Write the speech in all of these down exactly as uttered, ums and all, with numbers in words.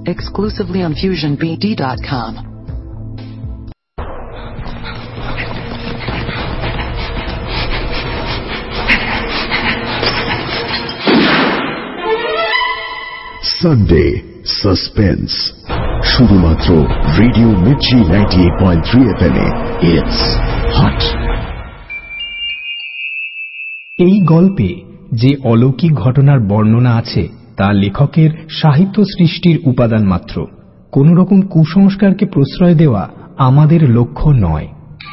exclusively on fusion b d dot com. Sunday suspense শুধুমাত্র radio Mirchi ninety eight point three F M এ। It's hot. এই গল্পে যে অলৌকিক ঘটনার বর্ণনা আছে তা লেখকের সাহিত্য সৃষ্টির উপাদান মাত্র। কোন রকম কুসংস্কারকে প্রশ্রয় দেওয়া আমাদের লক্ষ্য নয়।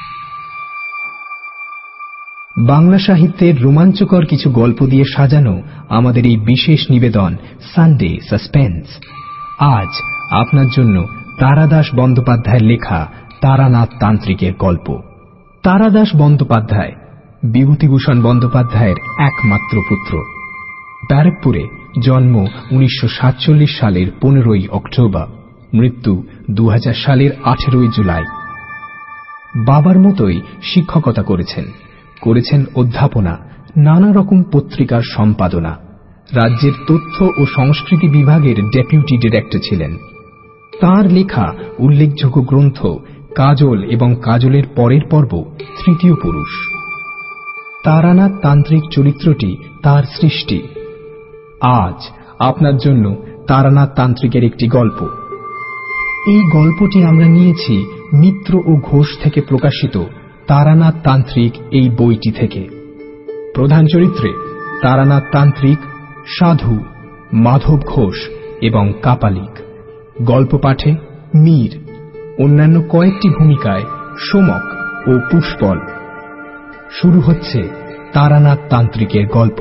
বাংলা সাহিত্যের রোমাঞ্চকর কিছু গল্প দিয়ে সাজানো আমাদের এই বিশেষ নিবেদন সানডে সাসপেন্স। আজ আপনার জন্য তারাদাস বন্দ্যোপাধ্যায়ের লেখা তারানাথ তান্ত্রিকের গল্প। তারাদাস বন্দ্যোপাধ্যায় বিভূতিভূষণ বন্দ্যোপাধ্যায়ের একমাত্র পুত্র। ব্যারাকপুরে জন্ম উনিশশো সাতচল্লিশ সালের পনেরোই অক্টোবর, মৃত্যু দু হাজার সালের আঠেরোই জুলাই। বাবার মতোই শিক্ষকতা করেছেন, করেছেন অধ্যাপনা, নানা রকম পত্রিকার সম্পাদনা। রাজ্যের তথ্য ও সংস্কৃতি বিভাগের ডেপুটি ডিরেক্টর ছিলেন। তাঁর লেখা উল্লেখযোগ্য গ্রন্থ কাজল এবং কাজলের পরের পর্ব তৃতীয় পুরুষ। তারানাথ তান্ত্রিক চরিত্রটি তার সৃষ্টি। আজ আপনার জন্য তারানাথ তান্ত্রিকের একটি গল্প। এই গল্পটি আমরা নিয়েছি মিত্র ও ঘোষ থেকে প্রকাশিত তারানাথ তান্ত্রিক এই বইটি থেকে। প্রধান চরিত্রে তারানাথ তান্ত্রিক, সাধু, মাধব ঘোষ এবং কাপালিক। গল্প পাঠে মীর, অন্যান্য কয়েকটি ভূমিকায় সোমক ও পুষ্পল। শুরু হচ্ছে তারানাথ তান্ত্রিকের গল্প।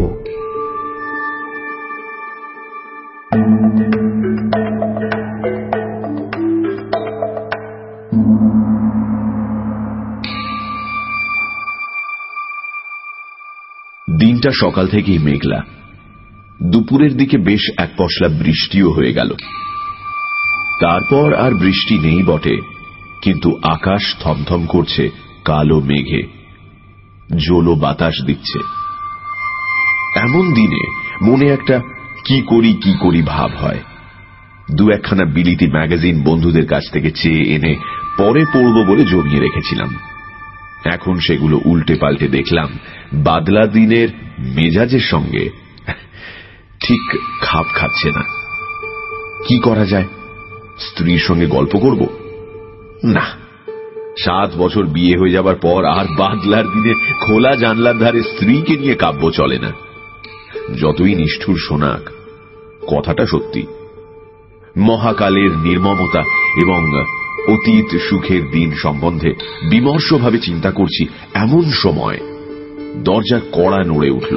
দিনটা সকাল থেকেই মেঘলা। দুপুরের দিকে বেশ এক পশলা বৃষ্টিও হয়ে গেল। তারপর আর বৃষ্টি নেই বটে, কিন্তু আকাশ থমথম করছে কালো মেঘে, জোলো বাতাস দিচ্ছে। এমন দিনে মনে একটা কি করি কি করি ভাব হয়। দু একখানা বিলিতি ম্যাগাজিন বন্ধুদের কাছ থেকে চেয়ে এনে পরে পড়ব বলে জমিয়ে রেখেছিলাম। এখন সেগুলো উল্টে পাল্টে দেখলাম বাদলা দিনের মেজাজের সঙ্গে ঠিক খাপ খাচ্ছে না। কি করা যায়? স্ত্রীর সঙ্গে গল্প করব? না, সাত বছর বিয়ে হয়ে যাবার পর আর বাদলার দিনে খোলা জানলার ধারে স্ত্রীকে নিয়ে কাব্য চলে না। যতই নিষ্ঠুর শোনাক, কথাটা সত্যি। মহাকালের নির্মমতা এবং অতীত সুখের দিন সম্বন্ধে বিমর্ষভাবে চিন্তা করছি এমন সময় দরজার কড়া নড়ে উঠল।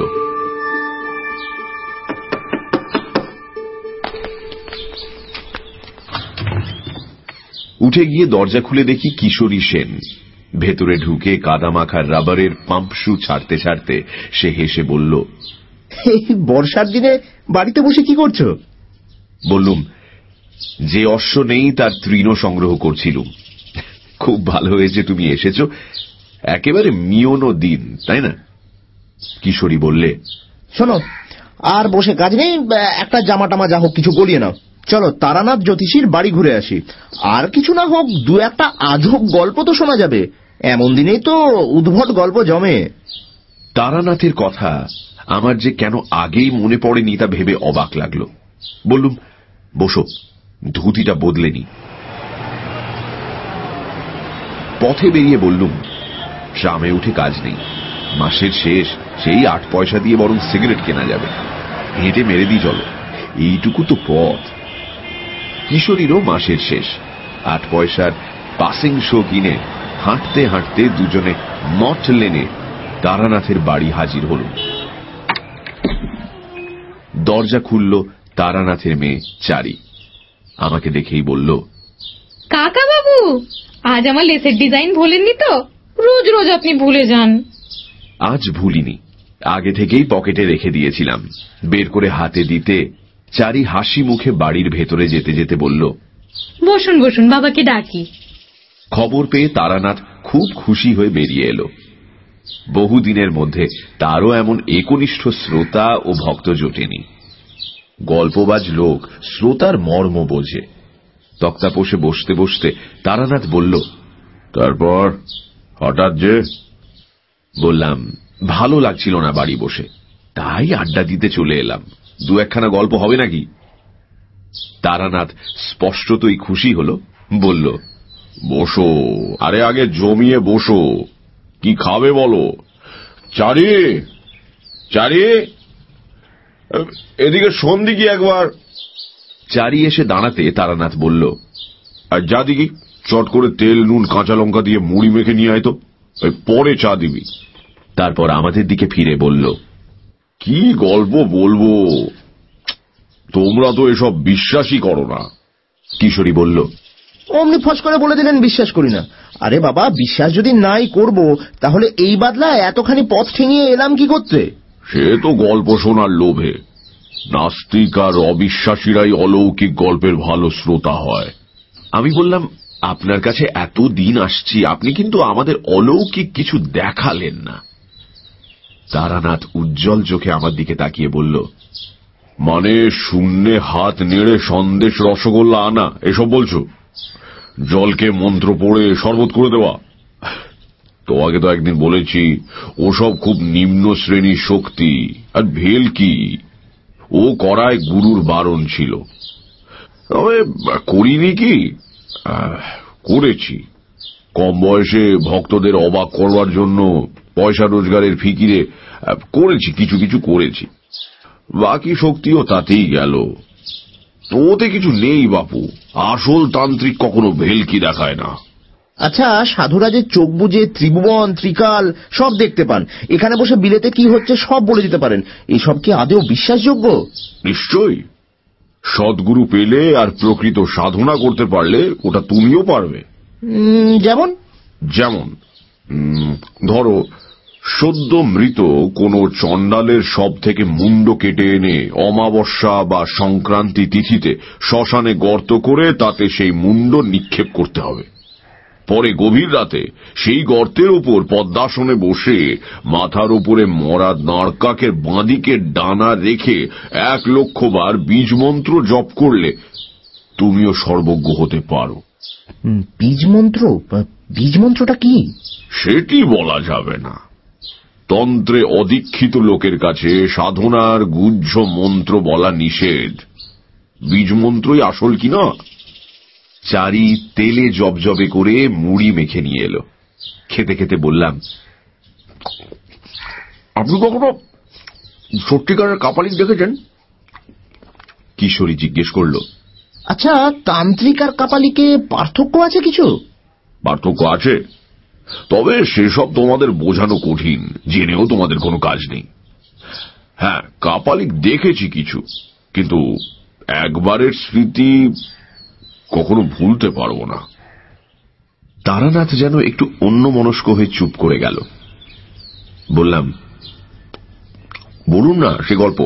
উঠে গিয়ে দরজা খুলে দেখি কিশোরী সেন। ভেতরে ঢুকে কাদামাখার রাবারের পাম্প শু ছাড়তে ছাড়তে সে হেসে বলল, বর্ষার দিনে বাড়িতে বসে কি করছো? বললুম, যে অশ্ব নেই তার তৃণ সংগ্রহ করছিলুম। খুব ভালো হয়েছে তুমি এসেছ, একেবারে মিওনো দিন, তাই না? কিশোরী বললে, শোনো, আর বসে কাজ নেই, একটা জামা টামা যা হোক কিছু গলিয়ে নাও। চলো তারানাথ জ্যোতিষীর বাড়ি ঘুরে আসি। আর কিছু না হোক দু একটা আজব গল্প তো শোনা যাবে। এমন দিনেই তো উদ্ভট গল্প জমে। তারানাথের কথা আমার যে কেন আগেই মনে পড়েনি তা ভেবে অবাক লাগলো। বললুম, বসো, ধুতিটা বদলে নি। পথে বেরিয়ে বললুম, ট্রামে উঠে কাজ নেই, মাসের শেষ, সেই আট পয়সা দিয়ে বরং সিগারেট কেনা যাবে। হেঁটে মেরে দিই চলো, এইটুকু তো পথ। কিশোরীরও মাসের শেষ, আট পয়সার পাসিং শো কিনে হাঁটতে হাঁটতে দুজনে মঠ লেনে তারানাথের বাড়ি হাজির হল। দরজা খুলল তারানাথের মেয়ে চারি। আমাকে দেখেই বলল, কাকা বাবু, আজ আমার লেসের ডিজাইন ভোলেননি তো? রোজ রোজ আপনি ভুলে যান। আজ ভুলিনি, আগে থেকেই পকেটে রেখে দিয়েছিলাম। বের করে হাতে দিতে চারি হাসি মুখে বাড়ির ভেতরে যেতে যেতে বলল, বসুন বসুন, বাবাকে ডাকি। খবর পেয়ে তারানাথ খুব খুশি হয়ে বেরিয়ে এলো। বহুদিনের মধ্যে তারও এমন একনিষ্ঠ শ্রোতা ও ভক্ত জোটেনি। গল্পবাজ লোক শ্রোতার মর্ম বোঝে, তক্তাপোষে বসতে বসতে তারানাথ বলল, তারপর হঠাৎ যে? বললাম, ভালো লাগছিল না বাড়ি বসে, তাই আড্ডা দিতে চলে এলাম। দু একখানা গল্প হবে নাকি? তারানাথ স্পষ্টতই খুশি হল, বলল, বসো, আরে আগে জমিয়ে বসো। কি খাবে বলো? চারি, চারি, এদিকে শোন দিকি একবার। চারি এসে দাঁড়াতে তারানাথ বলল, আর যা দিকি চট করে তেল নুন কাঁচা লঙ্কা দিয়ে মুড়ি মেখে নিয়ে আয় তো, পরে চা দিবি। তারপর আমাদের দিকে ফিরে বলল, কি গল্প বলবো, তোমরা তো এসব বিশ্বাসই করো না। কিশোরী বলল, অমনি ফস করে বলে দিলেন বিশ্বাস করি না। আরে বাবা, বিশ্বাস যদি নাই করব, তাহলে এই বাদলায় এতখানি পথ ঠেঙিয়ে এলাম কি করতে? সে তো গল্প শোনার লোভে। নাস্তিক আর অবিশ্বাসীরাই অলৌকিক গল্পের ভালো শ্রোতা হয়। আমি বললাম, আপনার কাছে এত দিন আসছি, আপনি কিন্তু আমাদের অলৌকিক কিছু দেখালেন না। তারানাথ উজ্জ্বল চোখে আমার দিকে তাকিয়ে বলল, মানে শূন্যে হাত নেড়ে সন্দেশ রসগোল্লা আনা এসব বলছো? জলকে মন্ত্র পড়ে শরবত করে দেওয়া? তোমাকে তো একদিন বলেছি ওসব খুব নিম্ন শ্রেণীর শক্তি, আর ভেল কি ও করায় গুরুর বারণ ছিল। তবে করিনি কি, করেছি। কম বয়সে ভক্তদের অবাক করবার জন্য পয়সা রোজগারের ফিকিরে করেছি, কিছু কিছু করেছি। বাকি শক্তিও তাতেই গেল। ওতে কিছু নেই বাপু, আসল তান্ত্রিক কখনো ভেলকি দেখায় না। আচ্ছা, সাধুরা যে চোখ বুজে ত্রিভুবন ত্রিকাল সব দেখতে পান, এখানে বসে বিলেতে কি হচ্ছে সব বলে দিতে পারেন, এসব কি আদৌ বিশ্বাসযোগ্য? নিশ্চয়ই। সদ্গুরু পেলে আর প্রকৃত সাধনা করতে পারলে ওটা তুমিও পারবে। যেমন? যেমন ধরো, সদ্য মৃত কোন চণ্ডালের সব থেকে মুন্ড কেটে এনে অমাবস্যা বা সংক্রান্তি তিথিতে শ্মশানে গর্ত করে তাতে সেই মুন্ড নিক্ষেপ করতে হবে। পরে গভীর রাতে সেই গর্তের উপর পদ্মাসনে বসে মাথার উপরে মরা নারকাকের বাঁদিকে ডানা রেখে এক লক্ষ বার বীজ মন্ত্র জপ করলে তুমিও সর্বজ্ঞ হতে পারো। বীজ মন্ত্র? বীজ মন্ত্রটা কি? সেটি বলা যাবে না। তন্ত্রে অদীক্ষিত লোকের কাছে সাধনার গুহ্য মন্ত্র বলা নিষেধ। বীজ মন্ত্রই আসল কিনা। চারি তেলে জবজবে করে মুড়ি মেখে নিয়ে এলো। খেতে খেতে বললাম, আপনি কখনো সত্যিকারের কাপালিক দেখেছেন? কিশোরী জিজ্ঞেস করল, আচ্ছা, তান্ত্রিক আর কাপালিকে পার্থক্য আছে কিছু? পার্থক্য আছে, তবে সেসব তোমাদের বোঝানো কঠিন, জেনেও তোমাদের কোনো কাজ নেই। হ্যাঁ, কাপালিক দেখেছি কিছু, কিন্তু একবারের স্মৃতি কখনো ভুলতে পারবো না। তারানাথ যেন একটু অন্যমনস্ক হয়ে চুপ করে গেল। বললাম, বলুন না সে গল্প,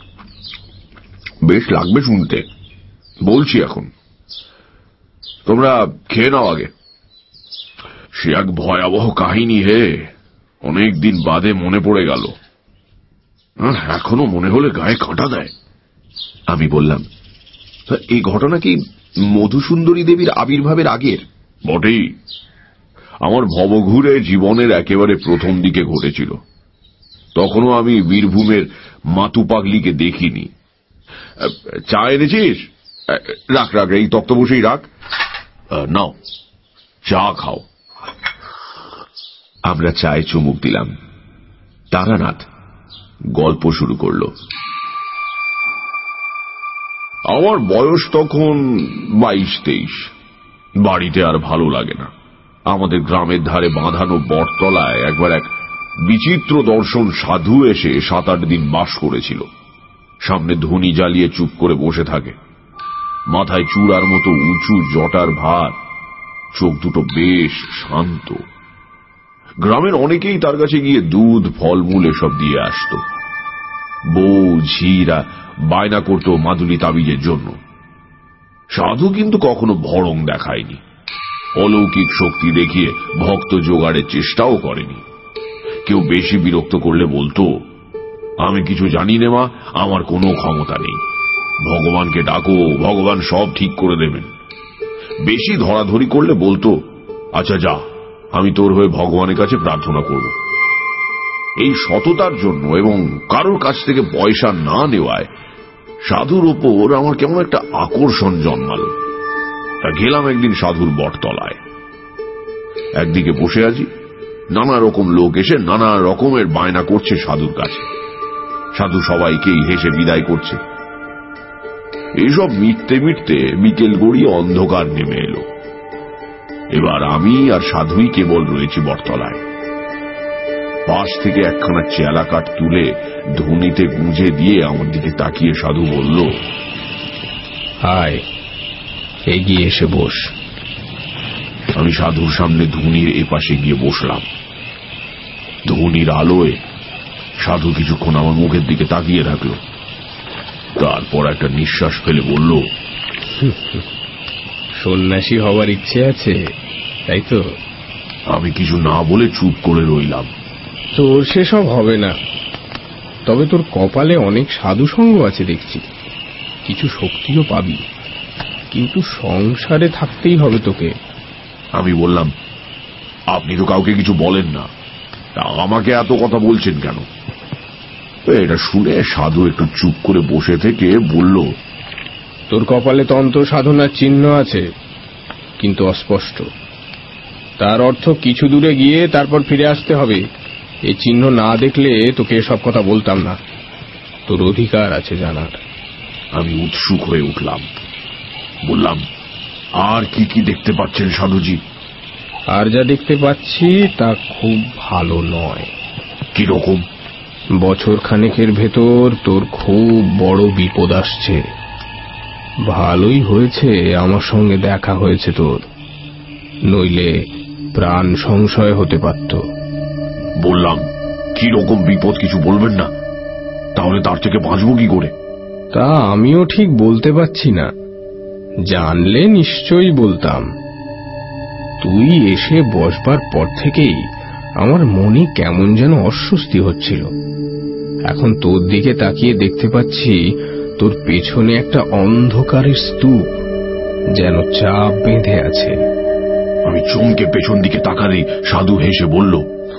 বেশ লাগবে শুনতে। বলছি এখন, তোমরা খেয়ে নাও আগে। সে এক ভয়াবহ কাহিনী হে, অনেকদিন বাদে মনে পড়ে গেল, এখনো মনে হলে গায়ে কাঁটা দেয়। আমি বললাম, এই ঘটনা কি মধুসুন্দরী দেবীর আবির্ভাবের আগের? বটেই। আমার ভবঘুরে জীবনের একেবারে প্রথম দিকে ঘটেছিল। তখনও আমি বীরভূমের মাতু পাগলিকে দেখিনি। চা এনেছিস? রাখ রাখ, এই তক্ত বসেই রাখ, নাও চা খাও। আমরা চায়ে চুমুক দিলাম। তারানাথ গল্প শুরু করল। আমার বয়স তখন বাইশ তেইশ। বাড়িতে আর ভালো লাগে না। আমাদের গ্রামের ধারে বাঁধানো বটতলায় একবার এক বিচিত্র দর্শন সাধু এসে সাত আট দিন বাস করেছিল। সামনে ধুনি জ্বালিয়ে চুপ করে বসে থাকে, মাথায় চূড়ার মতো উঁচু জটার ভার, চোখ দুটো বেশ শান্ত। গ্রামের অনেকেই তার কাছে গিয়ে দুধ ফলমূল এসব দিয়ে আসত। বউ ঝিরা বায়না করত মাদুলি তাবিজের জন্য। সাধু কিন্তু কখনো ভড়ং দেখায়নি, অলৌকিক শক্তি দেখিয়ে ভক্ত জোগাড়ের চেষ্টাও করেনি। কেউ বেশি বিরক্ত করলে বলতো, আমি কিছু জানি না মা, আমার কোনো ক্ষমতা নেই, ভগবানকে ডাকো, ভগবান সব ঠিক করে দেবেন। বেশি ধরাধরি করলে বলতো, আচ্ছা যা, আমি তোর হয়ে ভগবানের কাছে প্রার্থনা করব। এই সততার জন্য এবং কারোর কাছ থেকে পয়সা না নেওয়ায় সাধুর ওপর আমার কেমন একটা আকর্ষণ জন্মাল। তা গেলাম একদিন সাধুর বটতলায়। একদিকে বসে আছি, নানা রকম লোক এসে নানা রকমের বায়না করছে সাধুর কাছে। সাধু সবাইকেই হেসে বিদায় করছে। এইসব মিটতে মিটতে বিকেল গড়িয়ে অন্ধকার নেমে এলো। এবার আমি আর সাধুই কেবল রয়েছি বটতলায়। পাশ থেকে একখানা চেলা কাঠ তুলে ধুনিতে গুঁজে দিয়ে আমার দিকে তাকিয়ে সাধু বলল, হায়, এগিয়ে এসে বস। আমি সাধুর সামনে ধুনির এপাশে গিয়ে বসলাম। ধুনির আলোয় সাধু কিছুক্ষণ আমার মুখের দিকে তাকিয়ে থাকলো। তারপর একটা নিঃশ্বাস ফেলে বলল, সন্ন্যাসী হওয়ার ইচ্ছে আছে, তাই তো? আমি কিছু না বলে চুপ করে রইলাম। তোর সেসব হবে না, তবে তোর কপালে অনেক সাধু সঙ্গ আছে দেখছি, কিছু শক্তিও পাবি, কিন্তু সংসারে থাকতেই হবে তোকে। আমি বললাম, আপনি তো কাউকে কিছু বলেন না, তা আমাকে এত কথা বলছেন কেন? এটা শুনে সাধু একটু চুপ করে বসে থেকে বলল, তোর কপালে তন্ত্র সাধনার চিহ্ন আছে, কিন্তু অস্পষ্ট। তার অর্থ কিছু দূরে গিয়ে তারপর ফিরে আসতে হবে। এই চিহ্ন না দেখলে তোকে এসব কথা বলতাম না। তোর অধিকার আছে জানার। আমি উৎসুক হয়ে উঠলাম। বললাম, আর কি কি দেখতে পাচ্ছেন সাধুজি? আর যা দেখতে পাচ্ছি তা খুব ভালো নয়। কি রকম? বছর খানেকের ভেতর তোর খুব বড় বিপদ আসছে। ভালোই হয়েছে আমার সঙ্গে দেখা হয়েছে তোর, নইলে প্রাণ সংশয় হতে পারত। বললাম, কি রকম বিপদ কিছু বলবেন না, তাহলে তার থেকে বাঁচবো কি করে? তা আমিও ঠিক বলতে পারছি না, জানলে নিশ্চয়ই বলতাম। তুই এসে বসবার পর থেকেই আমার মনে কেমন যেন অস্বস্তি হচ্ছিল। এখন তোর দিকে তাকিয়ে দেখতে পাচ্ছি তোর পেছনে একটা অন্ধকারের স্তূপ, যেন চাপ বেঁধে আছে। আমি চমকে পেছন দিকে তাকালেই সাধু হেসে বলল,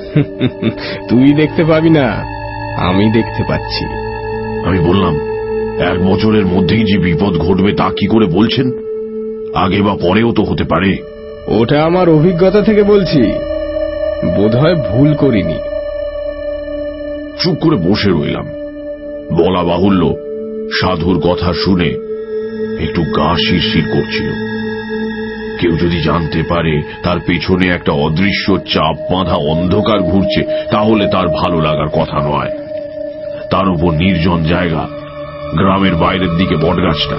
তুই দেখতে পাবি না, আমি দেখতে পাচ্ছি। আমি বললাম, এক বছরের মধ্যেই যে বিপদ ঘটবে তা কি করে বলছেন? আগে বা পরেও তো হতে পারে। ওটা আমার অভিজ্ঞতা থেকে বলছি, বোধহয় ভুল করিনি। চুপ করে বসে রইলাম। বলা বাহুল্য, সাধুর কথা শুনে একটু গা শিরশির করছিল। কেউ যদি জানতে পারে তার পেছনে একটা অদৃশ্য চাপ বাঁধা অন্ধকার ঘুরছে, তাহলে তার ভালো লাগার কথা নয়। তার উপর নির্জন জায়গা, গ্রামের বাইরের দিকে বটগাছটা,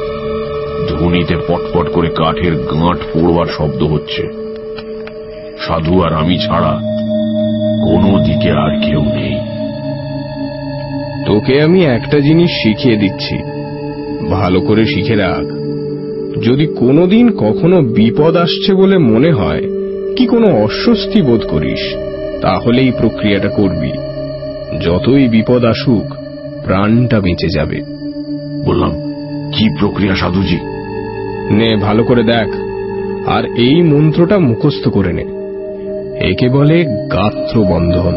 ধুনিতে পটপট করে কাঠের গাঁট পড়বার শব্দ হচ্ছে। সাধু আর আমি ছাড়া কোনো দিকে আর কেউ নেই। তোকে আমি একটা জিনিস শিখিয়ে দিচ্ছি, ভালো করে শিখে রাখ। যদি কোনোদিন কখনো বিপদ আসছে বলে মনে হয় কি কোনো অস্বস্তি বোধ করিস, তাহলে এই প্রক্রিয়াটা করবি। যতই বিপদ আসুক, প্রাণটা বেঁচে যাবে। বললাম, কি প্রক্রিয়া সাধুজি? নে ভালো করে দেখ, আর এই মন্ত্রটা মুখস্থ করে নে। একে বলে গাত্র বন্ধন।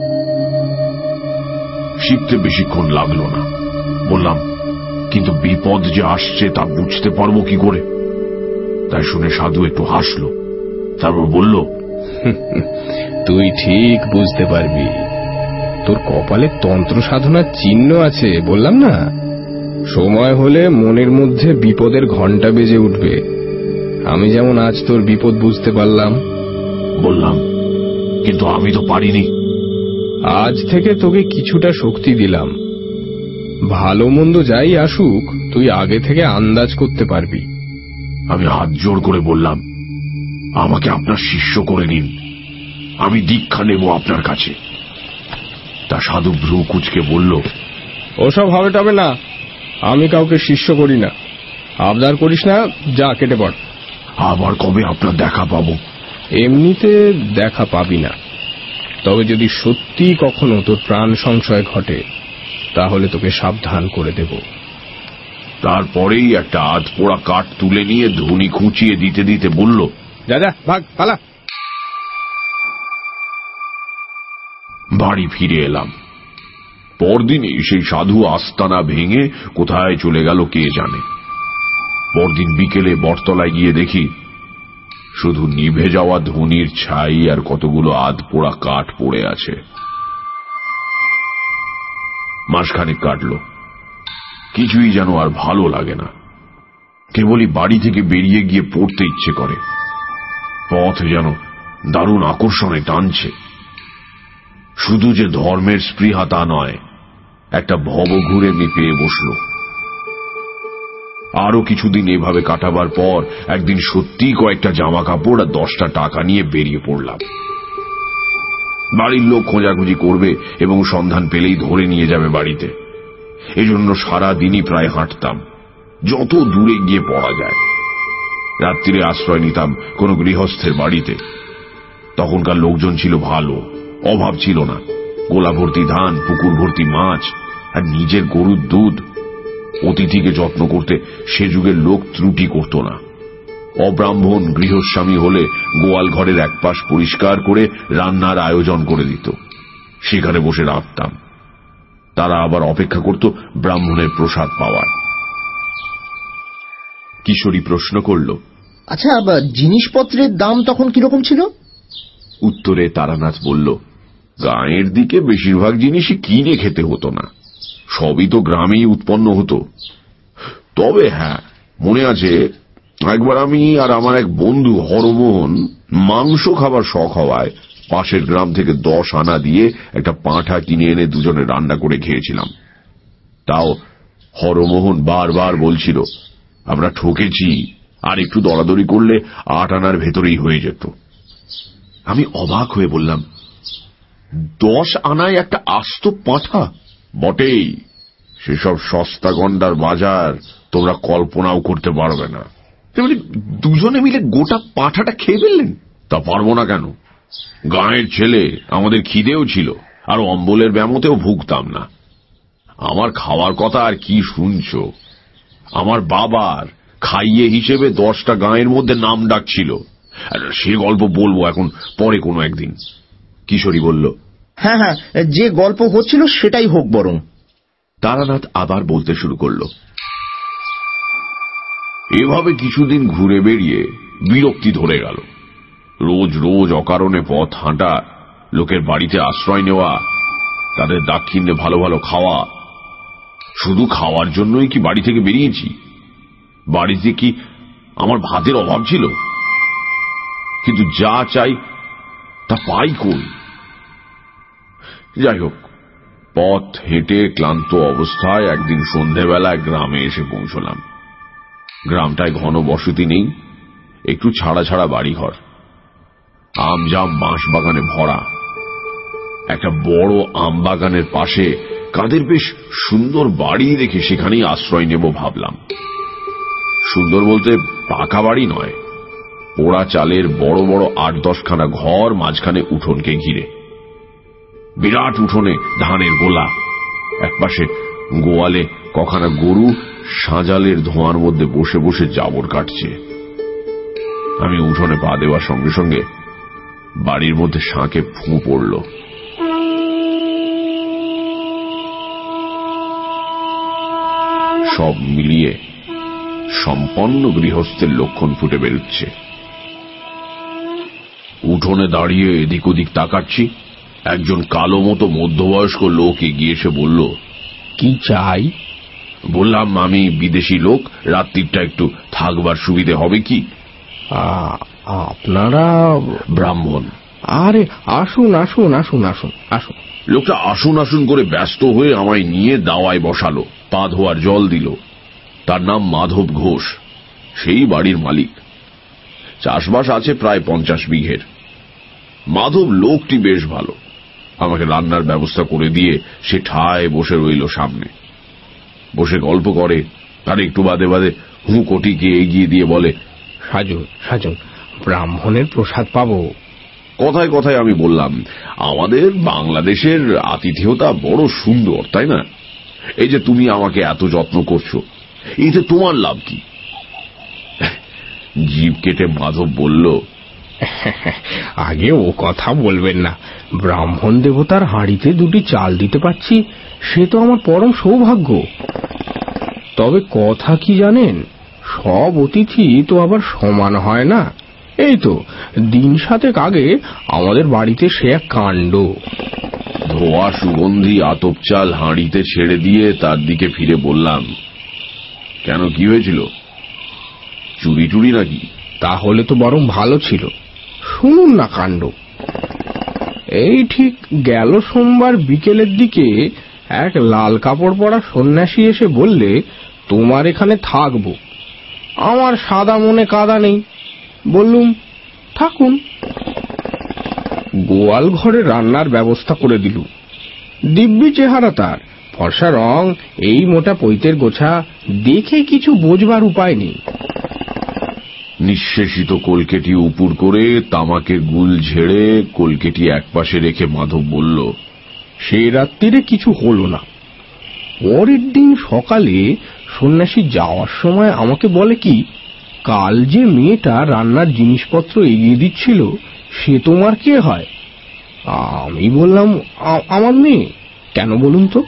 শিখতে বেশিক্ষণ লাগলো না। বললাম, কিন্তু বিপদ যে আসছে তা বুঝতে পারবো কি করে? তাই শুনে সাধু একটু হাসলো, তারপর বলল, তুই ঠিক বুঝতে পারবি। তোর কপালে তন্ত্র সাধনার চিহ্ন আছে, বললাম না? সময় হলে মনের মধ্যে বিপদের ঘন্টা বেজে উঠবে। আমি যেমন আজ তোর বিপদ বুঝতে পারলাম। বললাম, কিন্তু আমি তো পারিনি। আজ থেকে তোকে কিছুটা শক্তি দিলাম। ভালো মন্দ যাই আসুক, তুই আগে থেকে আন্দাজ করতে পারবি। আমি হাত জোড় করে বললাম, আমাকে আপনার শিষ্য করে নিন, আমি দীক্ষা নেব আপনার কাছে। তা সাধু ভ্রু কুচকে বলল, ওসব হবে তবে না, আমি কাউকে শিষ্য করি না। আবদার করিস না, যা কেটে পড়। আবার কবে আপনার দেখা পাবো? এমনিতে দেখা পাবি না, তবে যদি সত্যি কখনো তোর প্রাণ সংশয় ঘটে, তাহলে তোকে সাবধান করে দেব। তারপরেই একটা আধ পোড়া কাঠ তুলে নিয়ে ধুনি খুঁচিয়ে দিতে দিতে বলল, যা যা ভাগ পালা। বাড়ি ফিরে এলাম। পরদিনই সেই সাধু আস্তানা ভেঙে কোথায় চলে গেল কে জানে। পরদিন বিকেলে বটতলায় গিয়ে দেখি শুধু নিভে যাওয়া ধুনির ছাই আর কতগুলো আধ পোড়া কাঠ পড়ে আছে। মাসখানেক কাটল, কিছুই যেন আর ভালো লাগে না। কেবলই বাড়ি থেকে বেরিয়ে গিয়ে পড়তে ইচ্ছে করে। পথ যেন দারুণ আকর্ষণে টানছে। শুধু যে ধর্মের স্পৃহা তা নয়, একটা ভব ঘুরে মি পেয়ে বসল। আরো কিছুদিন এভাবে কাটাবার পর একদিন সত্যি কয়েকটা জামা কাপড় আর দশটা টাকা নিয়ে বেরিয়ে পড়লাম। বাড়ির লোক খোঁজাখুঁজি করবে এবং সন্ধান পেলেই ধরে নিয়ে যাবে বাড়িতে। এজন্য সারা দিনই প্রায় হাঁটতাম, যত দূরে গিয়ে পড়া যায়। রাত্রিরে আশ্রয় নিতাম কোন গৃহস্থের বাড়িতে। তখনকার লোকজন ছিল ভালো, অভাব ছিল না। গোলা ভর্তি ধান, পুকুর ভর্তি মাছ আর নিজের গরুর দুধ। অতিথিকে যত্ন করতে সে যুগের লোক ত্রুটি করত না। অব্রাহ্মণ গৃহস্বামী হলে গোয়াল ঘরের এক পাশ পরিষ্কার করে রান্নার আয়োজন করে দিত। সেখানে বসে রাখতাম। তারা আবার অপেক্ষা করত ব্রাহ্মণের প্রসাদ পাওয়ার। কিশোরী প্রশ্ন করল, আচ্ছা, জিনিসপত্রের দাম তখন কিরকম ছিল? উত্তরে তারানাথ বলল, গাঁয়ের দিকে বেশিরভাগ জিনিসই কিনে খেতে হতো না, সবই তো গ্রামেই উৎপন্ন হতো। তবে হ্যাঁ, মনে আছে একবার আমি আর আমার এক বন্ধু হরমোহন মাংস খাবার শখ হওয়ায় পাশের গ্রাম থেকে দশ আনা দিয়ে একটা পাঁঠা কিনে এনে দুজনে রান্না করে খেয়েছিলাম। তাও হরমোহন বারবার বলছিল আমরা ঠকেছি, আর একটু দরাদরি করলে আট আনার ভেতরেই হয়ে যেত। আমি অবাক হয়ে বললাম, দশ আনায় একটা আস্ত পাঁঠা? বটেই, সেসব সস্তা গন্ডার বাজার তোমরা কল্পনাও করতে পারবে না। দুজনে মিলে গোটা পাঁঠাটা খেয়ে ফেললেন? তা পারবো না কেন, গাঁয়ের ছেলে, আমাদের খিদেও ছিল, আর অম্বলের ব্যামতেও ভুগতাম না। আমার খাওয়ার কথা আর কি শুনছ? আমার বাবার খাইয়ে হিসেবে দশটা গাঁয়ের মধ্যে নাম ডাক ছিল। সে গল্প বলবো এখন পরে কোনো একদিন। কিশোরী বলল, হ্যাঁ হ্যাঁ, যে গল্প হচ্ছিল সেটাই হোক বরং। তারানাথ আবার বলতে শুরু করল। এভাবে কিছুদিন ঘুরে বেরিয়ে বিরক্তি ধরে গেল। রোজ রোজ অকারণে পথ হাঁটা, লোকের বাড়িতে আশ্রয় নেওয়া, তাদের দাক্ষিণ্যে ভালো ভালো খাওয়া। শুধু খাওয়ার জন্যই কি বাড়ি থেকে বেরিয়েছি? বাড়িতে কি আমার ভাতের অভাব ছিল? কিন্তু যা চাই তা পাই কই? যাই হোক, পথ হেঁটে ক্লান্ত অবস্থায় একদিন সন্ধেবেলায় গ্রামে এসে পৌঁছলাম। গ্রামটায় ঘন বসতি নেই, একটু ছাড়া ছাড়া বাড়িঘর, আমজাম বাঁশ বাগানে ভরা। একটা বড় আম বাগানের পাশে কাদের বেশ সুন্দর বাড়ি দেখে সেখানেই আশ্রয় নেব ভাবলাম। সুন্দর বলতে পাকা বাড়ি নয়, পোড়া চালের বড় বড় আট দশখানা ঘর, মাঝখানে উঠোনকে ঘিরে। বিরাট উঠোনে ধানের গোলা, একপাশে গোয়ালে কখানা গরু সাঁজালের ধোঁয়ার মধ্যে বসে বসে জাবর কাটছে। আমি উঠোনে পা দেওয়ার সঙ্গে সঙ্গে বাড়ির মধ্যে শাঁকে ফু পড়ল। সব মিলিয়ে সম্পন্ন গৃহস্থের লক্ষণ ফুটে বেরুচ্ছে। উঠোনে দাঁড়িয়ে এদিক ওদিক তাকাচ্ছি, একজন কালো মতো মধ্যবয়স্ক লোক এগিয়ে এসে বলল, কি চাই? বললাম, আমি বিদেশি লোক, রাত্রিটা একটু থাকবার সুবিধে হবে কি? আপনারা ব্রাহ্মণ? আরে আসুন আসুন আসুন আসুন আসুন। লোকটা আসুন আসুন করে ব্যস্ত হয়ে আমায় নিয়ে দাওয়ায় বসালো, পা ধোয়ার জল দিল। তার নাম মাধব ঘোষ, সেই বাড়ির মালিক। চাষবাস আছে প্রায় পঞ্চাশ বিঘের। মাধব লোকটি বেশ ভালো। আমাকে রান্নার ব্যবস্থা করে দিয়ে সে ঠায় বসে রইল সামনে। বসে গল্প করে, তার একটু বাদে বাদে হুঁকোটিকে এগিয়ে দিয়ে বলে, সাজুন সাজুন, ব্রাহ্মণের প্রসাদ পাবো। কথায় কথায় আমি বললাম, আমাদের বাংলাদেশের আতিথেয়তা বড় সুন্দর, তাই না? এই যে তুমি আমাকে এত যত্ন করছো, এতে তোমার লাভ কি? জিভ কেটে মাধব বলল, আগে ও কথা বলবেন না। ব্রাহ্মণ দেবতার হাঁড়িতে দুটি চাল দিতে পারছি, সে তো আমার পরম সৌভাগ্য। তবে কথা কি জানেন, সব অতিথি তো আবার সমান হয় না। এই তো দিন সাতেক আগে আমাদের বাড়িতে সে এক কাণ্ড। ধোয়া সুগন্ধি আতপ চাল হাঁড়িতে ছেড়ে দিয়ে তার দিকে ফিরে বললাম, কেন, কি হয়েছিল? চুরি টুরি নাকি? তাহলে তো বরং ভালো ছিল, শুনুন না কাণ্ড। এই ঠিক গেল সোমবার বিকেলের দিকে এক লাল কাপড় পরা সন্ন্যাসী এসে বললে, তোমার এখানে থাকবো। আমার সাদা মনে কাদা নেই, বললুম থাকুন। গোয়াল ঘরে রান্নার ব্যবস্থা করে দিল। দিব্যি চেহারা তার, ফর্সা রং, এই মোটা পৈতের গোছা, দেখে কিছু বোঝবার উপায় নেই। নিঃশেষিত কলকেটি উপুর করে তামাকের গুল ঝেড়ে কলকেটি একপাশে রেখে মাধব বলল, সে রাত্রিরে কিছু হলো না। পরের দিন সকালে সন্ন্যাসী যাওয়ার সময় আমাকে বলে কি, কাল যে মেয়েটা রান্নার জিনিসপত্র এগিয়ে দিচ্ছিল সে তোমার কে হয়? আমি বললাম, আমার মেয়ে। কেন বলুন তো?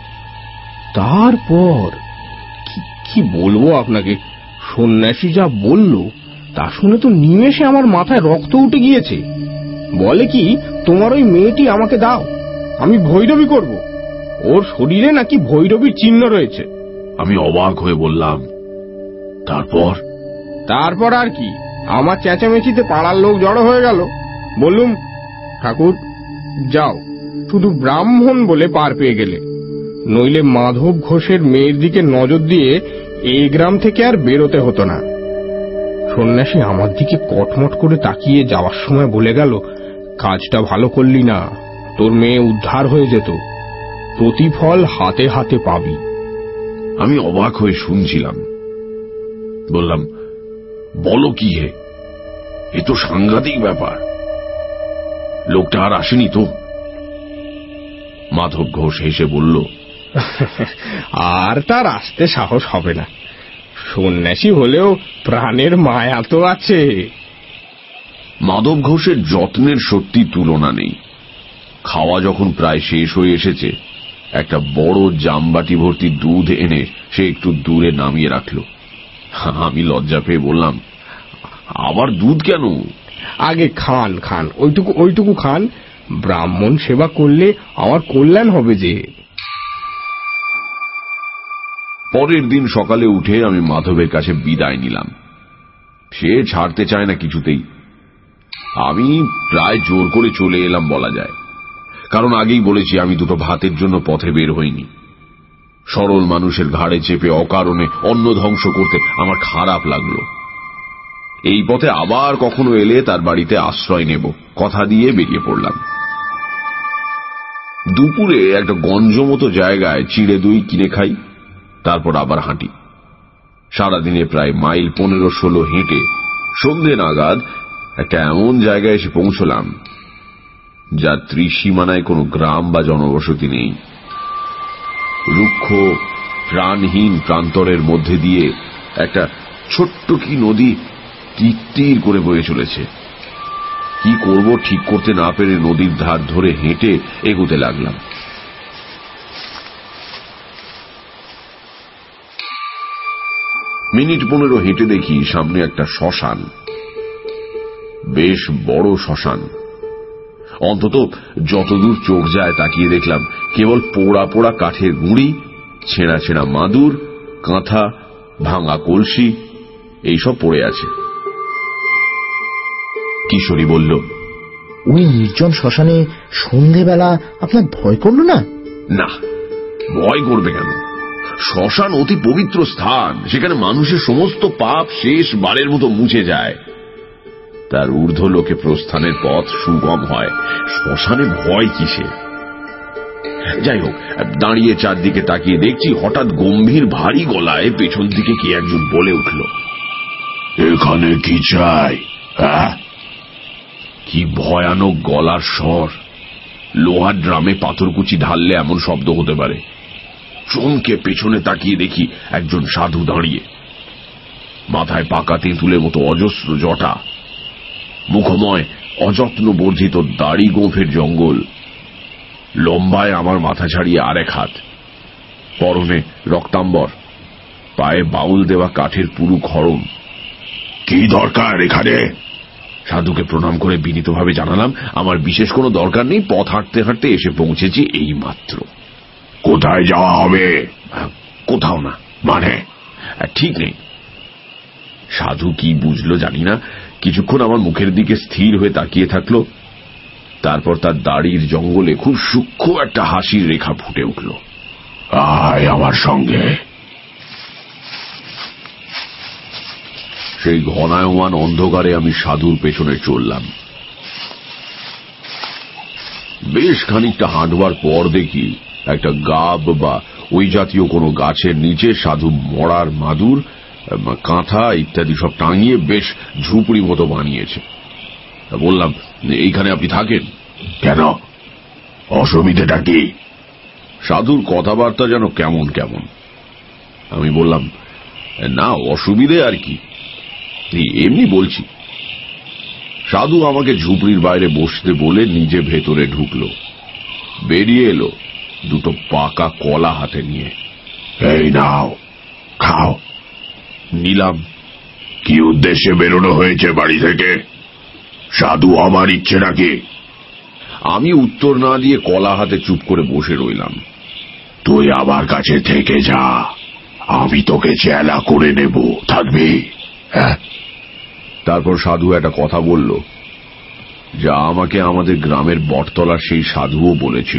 তারপর কি বলবো আপনাকে, সন্ন্যাসী যা বলল তা শুনে তো নিমেষে আমার মাথায় রক্ত উঠে গিয়েছে। বলে কি, তোমার ওই মেয়েটি আমাকে দাও, আমি ভৈরবী করব। ওর শরীরে নাকি ভৈরবীর চিহ্ন রয়েছে। আমি অবাক হয়ে বললাম, তারপর? তারপর আর কি, আমার চেঁচামেচিতে পাড়ার লোক জড়ো হয়ে গেল। বললুম, ঠাকুর যাও, শুধু ব্রাহ্মণ বলে পার পেয়ে গেলে, নইলে মাধব ঘোষের মেয়ের দিকে নজর দিয়ে এই গ্রাম থেকে আর বেরোতে হতো না। সন্ন্যাসী আমার দিকে কটমট করে তাকিয়ে যাওয়ার সময় বলে গেল, কাজটা ভালো করলি না, তোর মেয়ে উদ্ধার হয়ে যেত, প্রতিফল হাতে হাতে পাবি। আমি অবাক হয়ে শুনছিলাম। বললাম, বলো কি হে, এ তো সাংঘাতিক ব্যাপার। লোকটা আর আসেনি তো? মাধব ঘোষ হেসে বলল, আর তার আসতে সাহস হবে না, সন্ন্যাসী হলেও প্রাণের মায়া তো আছে। মাধব ঘোষের যত্নের সত্যি তুলনা নেই। খাওয়া যখন প্রায় শেষ হয়ে এসেছে, একটা বড় জামবাটি ভর্তি দুধ এনে সে একটু দূরে নামিয়ে রাখল। আমি লজ্জা পেয়ে বললাম, আবার দুধ কেন? আগে খান খান, ওইটুকু ওইটুকু খান, ব্রাহ্মণ সেবা করলে আমার কল্যাণ হবে যে। পরের দিন সকালে উঠে আমি মাধবের কাছে বিদায় নিলাম। সে ছাড়তে চায় না কিছুতেই। আমি প্রায় জোর করে চলে এলাম বলা যায়, কারণ আগেই বলেছি আমি দুটো ভাতের জন্য পথে বের হইনি। সরল মানুষের ঘাড়ে চেপে অকারণে অন্ন ধ্বংস করতে আমার খারাপ লাগলো। এই পথে আবার কখনো এলে তার বাড়িতে আশ্রয় নেব কথা দিয়ে বেরিয়ে পড়লাম। দুপুরে একটা গঞ্জ মতো জায়গায় চিড়ে দই কিনে খাই, তারপর আবার হাঁটি। সারাদিনে প্রায় মাইল পনেরো ষোলো হেঁটে সন্ধে নাগাদ একটা এমন জায়গায় এসে পৌঁছলাম যার ত্রিসীমানায় কোনো গ্রাম বা জনবসতি নেই। রুক্ষ প্রাণহীন প্রান্তরের মধ্যে দিয়ে একটা ছোট্ট কি নদী তীর তীর করে বয়ে চলেছে। কি করব ঠিক করতে না পেরে নদীর ধার ধরে হেঁটে এগোতে লাগলাম। মিনিট পনেরো হেঁটে দেখি সামনে একটা শ্মশান, বেশ বড় শ্মশান। অন্তত যতদূর চোখ যায় তাকিয়ে দেখলাম কেবল পোড়া পোড়া কাঠের গুঁড়ি, ছেঁড়া ছেঁড়া মাদুর, কাঁথা, ভাঙা কলসি এইসব পড়ে আছে। কিশোরী বলল, ওই নির্জন শ্মশানে সন্ধেবেলা আপনার ভয় করল না? না, ভয় করবে কেন? শ্মশান অতি পবিত্র স্থান, সেখানে মানুষের সমস্ত পাপ শেষ বারের মতো মুছে যায়। তার ঊর্ধ্ব লোকে প্রস্থানের পথ সুগম হয়। শ্মশানে ভয় কিসে? যাই হোক, দাঁড়িয়ে চারদিকে তাকিয়ে দেখছি হঠাৎ গম্ভীর ভারী গলায় পেছন দিকে কি একজন বলে উঠল, এখানে কি চাই? কি ভয়ানক গলার স্বর! লোহার ড্রামে পাথরকুচি ঢাললে এমন শব্দ হতে পারে। চমকে পেছনে তাকিয়ে দেখি একজন সাধু দাঁড়িয়ে, মাথায় পাকা তেঁতুলের মতো অজস্র জটা, মুখময় অযত্ন বর্জিত দাড়ি গোঁফের জঙ্গল, লম্বায় আমার মাথা ছাড়িয়ে আরেক হাত, পরনে রক্তাম্বর, পায়ে বাউল দেওয়া কাঠের পুরু খড়ম। কি দরকার এখানে? সাধুকে প্রণাম করে বিনীতভাবে জানালাম আমার বিশেষ কোনো দরকার নেই, পথ হাঁটতে হাঁটতে এসে পৌঁছেছি এই মাত্র। কোথায় যাওয়া হবে? কোথাও না। মানে? ঠিক নেই। সাধু কি বুঝলো জানি না, কিছুক্ষণ আমার মুখের দিকে স্থির হয়ে তাকিয়ে থাকলো, তারপর তার দাড়ির জঙ্গলে খুব সূক্ষ্ম একটা হাসির রেখা ফুটে উঠল। আয় আমার সঙ্গে। সেই ঘনায়মান অন্ধকারে আমি সাধুর পেছনে চললাম। বেশ খানিকটা হাঁটবার পর দেখি একটা গাব বা ওই জাতীয় কোনো গাছের নিচে সাধু মরার মাদুর, কাঁথা ইত্যাদি সব টাঙিয়ে বেশ ঝুপড়ি মতো বানিয়েছে। বললাম, এইখানে আপনি থাকেন? কেন, অসুবিধেটা কি? সাধুর কথাবার্তা যেন কেমন কেমন। আমি বললাম, না অসুবিধে আর কি, এমনি বলছি। সাধু আমাকে ঝুপড়ির বাইরে বসতে বলে নিজে ভেতরে ঢুকলো, বেরিয়ে এলো দুটো পাকা কলা হাতে নিয়ে। এই নাও, খাও। নিলাম। কি উদ্দেশ্যে বেরোনো হয়েছে বাড়ি থেকে? সাধু আমার ইচ্ছে নাকি? আমি উত্তর না দিয়ে কলা হাতে চুপ করে বসে রইলাম। তুই আমার কাছে থেকে যা, আমি তোকে চেলা করে নেব, থাকবি? হ্যাঁ। তারপর সাধু একটা কথা বলল, যা আমাকে আমাদের গ্রামের বটতলার সেই সাধুও বলেছিল।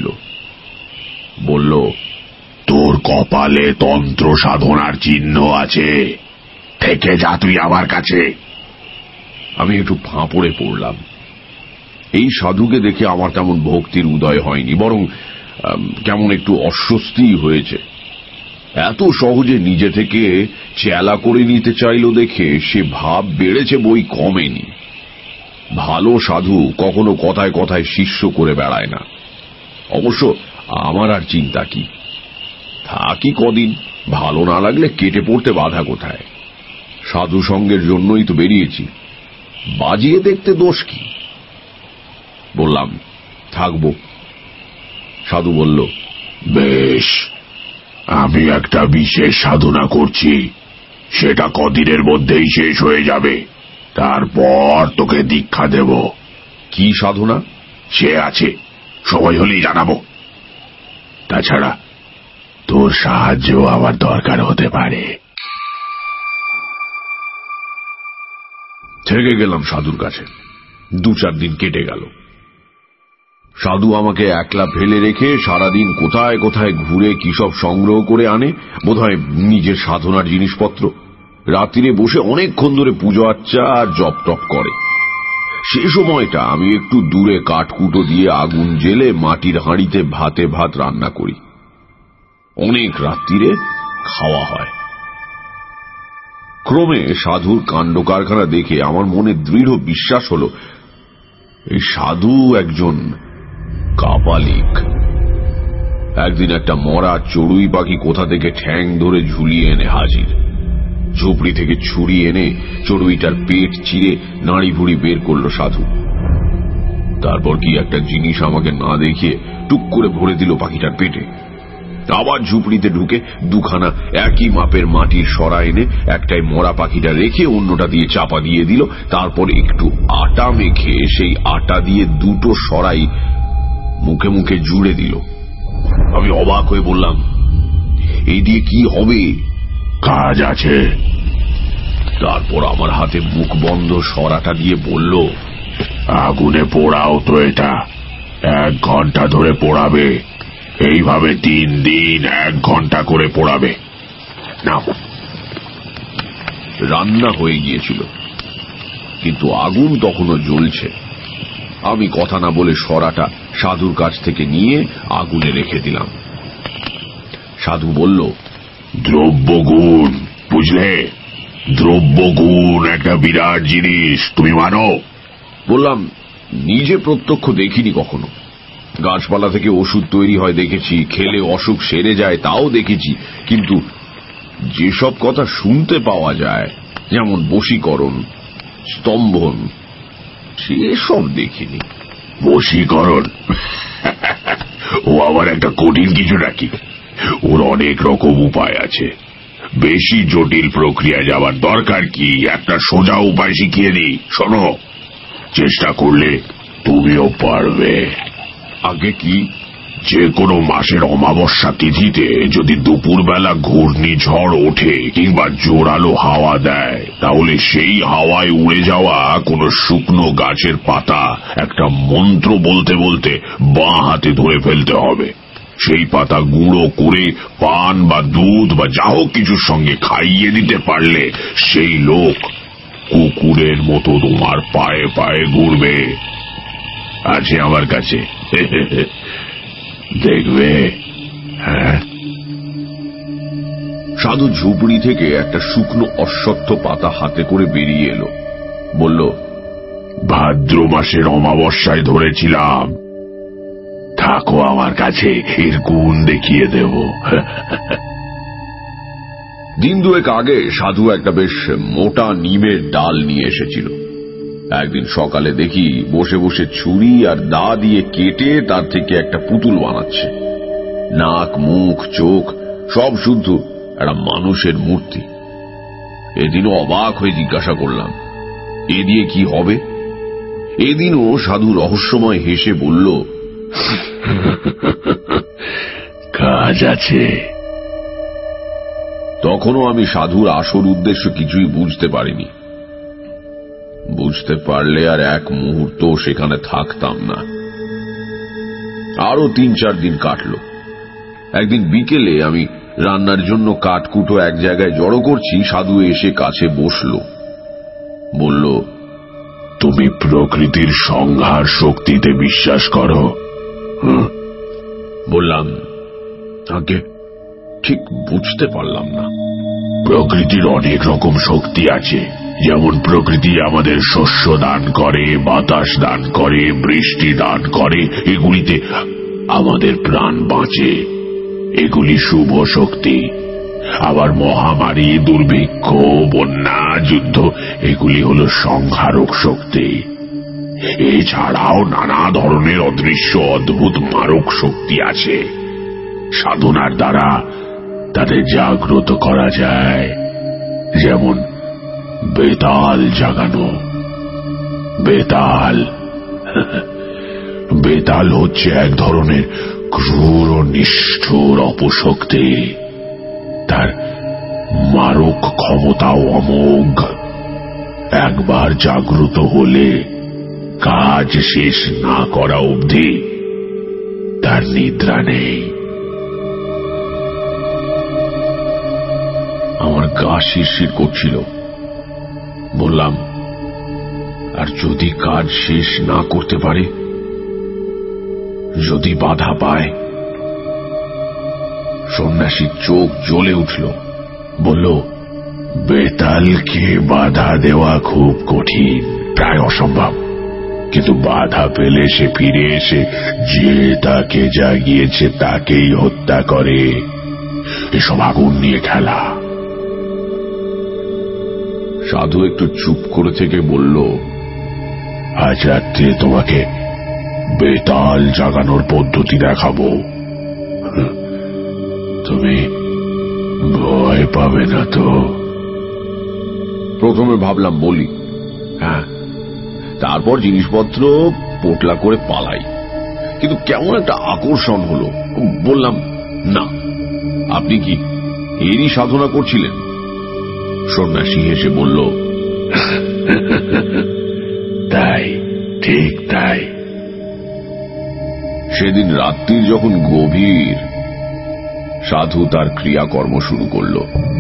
বলল, তোর কপালে তন্ত্র সাধনার চিহ্ন আছে, থেকে যা তুই আমার কাছে। আমি একটু ফাঁপড়ে পড়লাম। এই সাধুকে দেখে আমার তেমন ভক্তির উদয় হয়নি, বরং কেমন একটু অস্বস্তি হয়েছে। এত সহজে নিজে থেকে চেলা করে নিতে চাইল দেখে সে ভাব বেড়েছে, বই কমেনি। ভালো সাধু কখনো কথায় কথায় শিষ্য করে বেড়ায় না। অবশ্য আমার আর চিন্তা কি, থাকি কদিন, ভালো না লাগলে কেটে পড়তে বাধা কোথায়? সাধু সঙ্গের জন্যই তো বেরিয়েছি, বাজিয়ে দেখতে দোষ কি? বললাম, থাকবো। সাধু বলল, বেশ, আমি একটা বিশেষ সাধনা করছি, সেটা কদিনের মধ্যেই শেষ হয়ে যাবে, তারপর তোকে দীক্ষা দেব। কি সাধনা? সে আছে, সময় হলেই জানাবো। তাছাড়া তোর সাহায্য আমার দরকার হতে পারে। থেকে গেলাম সাধুর কাছে। দু চার দিন কেটে গেল। সাধু আমাকে একলা ফেলে রেখে সারাদিন কোথায় কোথায় ঘুরে কি সব সংগ্রহ করে আনে, বোধহয় নিজের সাধনার জিনিসপত্র। রাত্রিরে বসে অনেকক্ষণ ধরে পুজো আর্চা আর জপ টপ করে। সে সময়টা আমি একটু দূরে কাঠকুটো দিয়ে আগুন জেলে মাটির হাঁড়িতে ভাতে ভাত রান্না করি। অনেক রাত্রিরে খাওয়া হয়। ক্রমে সাধুর কাণ্ড কারখানা দেখে আমার মনে দৃঢ় বিশ্বাস হল, এই সাধু একজন কাপালিক। একদিন একটা মরা চড়ুই পাখি কোথা থেকে ঠ্যাং ধরে ঝুলিয়ে এনে হাজির। ঝুপড়ি থেকে ছুরি এনে চড়ুইটার পেট চিরে নাড়ি ভুড়ি বের করলো সাধু। তারপর কি একটা জিনিস আমাকে না দেখিয়ে টুক করে ভরে দিল পাখিটার পেটে। আবার ঝুপড়িতে ঢুকে দুখানা একই মাপের মাটির সরা এনে একটাই মরা পাখিটা রেখে অন্যটা দিয়ে চাপা দিয়ে দিল। তারপর একটু আটা মেখে সেই আটা দিয়ে দুটো সরাই মুখে মুখে জুড়ে দিল। আমি অবাক হয়ে বললাম, এই দিয়ে কি হবে? কাজ আছে। তারপর আমার হাতে মুখ বন্ধ সরাটা দিয়ে বলল, আগুনে পোড়াও তো, এটা এক ঘন্টা ধরে পোড়াবে, এইভাবে তিন দিন এক ঘন্টা করে পোড়াবে। না, রান্না হয়ে গিয়েছিল, কিন্তু আগুন তখনও জ্বলছে। আমি কথা না বলে সরাটা সাধুর কাছ থেকে নিয়ে আগুনে রেখে দিলাম। সাধু বলল, দ্রব্যগুণ, বুঝলে, দ্রব্যগুণ একটা বিরাট জিনিস, তুমি মানো? বললাম, নিজে প্রত্যক্ষ দেখিনি কখনো, গাছপালা থেকে ওষুধ তৈরি হয় দেখেছি, খেলে অসুখ সেরে যায় তাও দেখেছি, কিন্তু যেসব কথা শুনতে পাওয়া যায়, যেমন বশীকরণ, স্তম্ভন, সেসব দেখিনি। বশীকরণ ও আবার একটা কঠিন কিছু নাকি? ওর অনেক রকম উপায় আছে। বেশি জটিল প্রক্রিয়া যাওয়ার দরকার কি? একটা সোজা উপায় শিখিয়ে দিই, শোনো। চেষ্টা করলে তুমিও পারবে। আগে কি? যে কোনো মাসের অমাবস্যা তিথিতে যদি দুপুরবেলা ঘূর্ণিঝড় ওঠে কিংবা জোরালো হাওয়া দেয়, তাহলে সেই হাওয়ায় উড়ে যাওয়া কোনো শুকনো গাছের পাতা একটা মন্ত্র বলতে বলতে বাঁ হাতে ধরে ফেলতে হবে। সেই পাতা গুঁড়ো করে পান বা দুধ বা যা হোক কিছুর সঙ্গে খাইয়ে দিতে পারলে সেই লোক কুকুরের মতো তোমার পায়ে পায়ে ঘুরবে। আছে আমার কাছে, দেখবে। হ্যাঁ। সাধু ঝুপড়ি থেকে একটা শুকনো অশ্বত্থ পাতা হাতে করে বেরিয়ে এলো, বলল, ভাদ্র মাসের অমাবস্যায় ধরেছিলাম, থাকো আমার কাছে, এর গুণ দেখিয়ে দেব। দিন দুয়েক আগে সাধু একটা বেশ মোটা নিমের ডাল নিয়ে এসেছিল। একদিন সকালে দেখি বসে বসে ছুরি আর দা দিয়ে কেটে তার থেকে একটা পুতুল বানাচ্ছে। নাক, মুখ, চোখ সব শুদ্ধ, একটা মানুষের মূর্তি। এদিনও অবাক হয়ে জিজ্ঞাসা করলাম, এ দিয়ে কি হবে? এদিনও সাধু রহস্যময় হেসে বলল, কাজ আছে। তখনও আমি সাধুর আসল উদ্দেশ্য কিছুই বুঝতে পারিনি। বুঝতে পারলে আর এক মুহূর্ত সেখানে থাকতাম না। আরো তিন চার দিন কাটল। একদিন বিকেলে আমি রান্নার জন্য কাঠকুটো এক জায়গায় জড়ো করছি, সাধু এসে কাছে বসল, বলল, তুমি প্রকৃতির সংহার শক্তিতে বিশ্বাস করো? বললাম, আগে ঠিক বুঝতে পারলাম না। প্রকৃতির অনেক রকম শক্তি আছে। যেমন প্রকৃতি আমাদের শস্য দান করে, বাতাস দান করে, বৃষ্টি দান করে, এগুলিতে আমাদের প্রাণ বাঁচে। এগুলি শুভ শক্তি। আবার মহামারী, দুর্ভিক্ষ, বন্যা, যুদ্ধ এগুলি হল সংহারক শক্তি। এছাড়াও নানা ধরনের অদৃশ্য অদ্ভুত মারক শক্তি আছে। সাধনার দ্বারা তাদের জাগ্রত করা যায়। যেমন বেতাল জাগানো। বেতাল বেতাল হচ্ছে এক ধরনের ক্রূর ও নিষ্ঠুর অপশক্তি। তার মারক ক্ষমতাও অমোঘ। একবার জাগ্রত হলে কাজ শেষ না করা অবধি তার নিদ্রা নেই। আমার গা শিরশির করছিল। বললাম, আর যদি কাজ শেষ না করতে পারে, যদি বাধা পায়? সন্ন্যাসীর চোখ জ্বলে উঠল, বলল, বেতালকে বাধা দেওয়া খুব কঠিন, প্রায় অসম্ভব। কিন্তু বাধা পেলে সে ফিরে এসে যে তাকে জাগিয়েছে তাকেই হত্যা করে। এসব আগুন নিয়ে খেলা। সাধু একটু চুপ করে থেকে বলল, আজ রাত্রে তোমাকে বেতাল জাগানোর পদ্ধতি দেখাবো। তুমি ভয় পাবে না তো? প্রথমে ভাবলাম বলি, হ্যাঁ। তারপর জিনিসপত্র পোটলা করে পালাই। কিন্তু কেমন একটা আকর্ষণ হলো। বললাম, না, আপনি কি এরই সাধনা করছিলেন? সন্ন্যাসী হেসে বলল, তাই, ঠিক তাই। সেদিন রাত্রির যখন গভীর, সাধু তার ক্রিয়াকর্ম শুরু করল।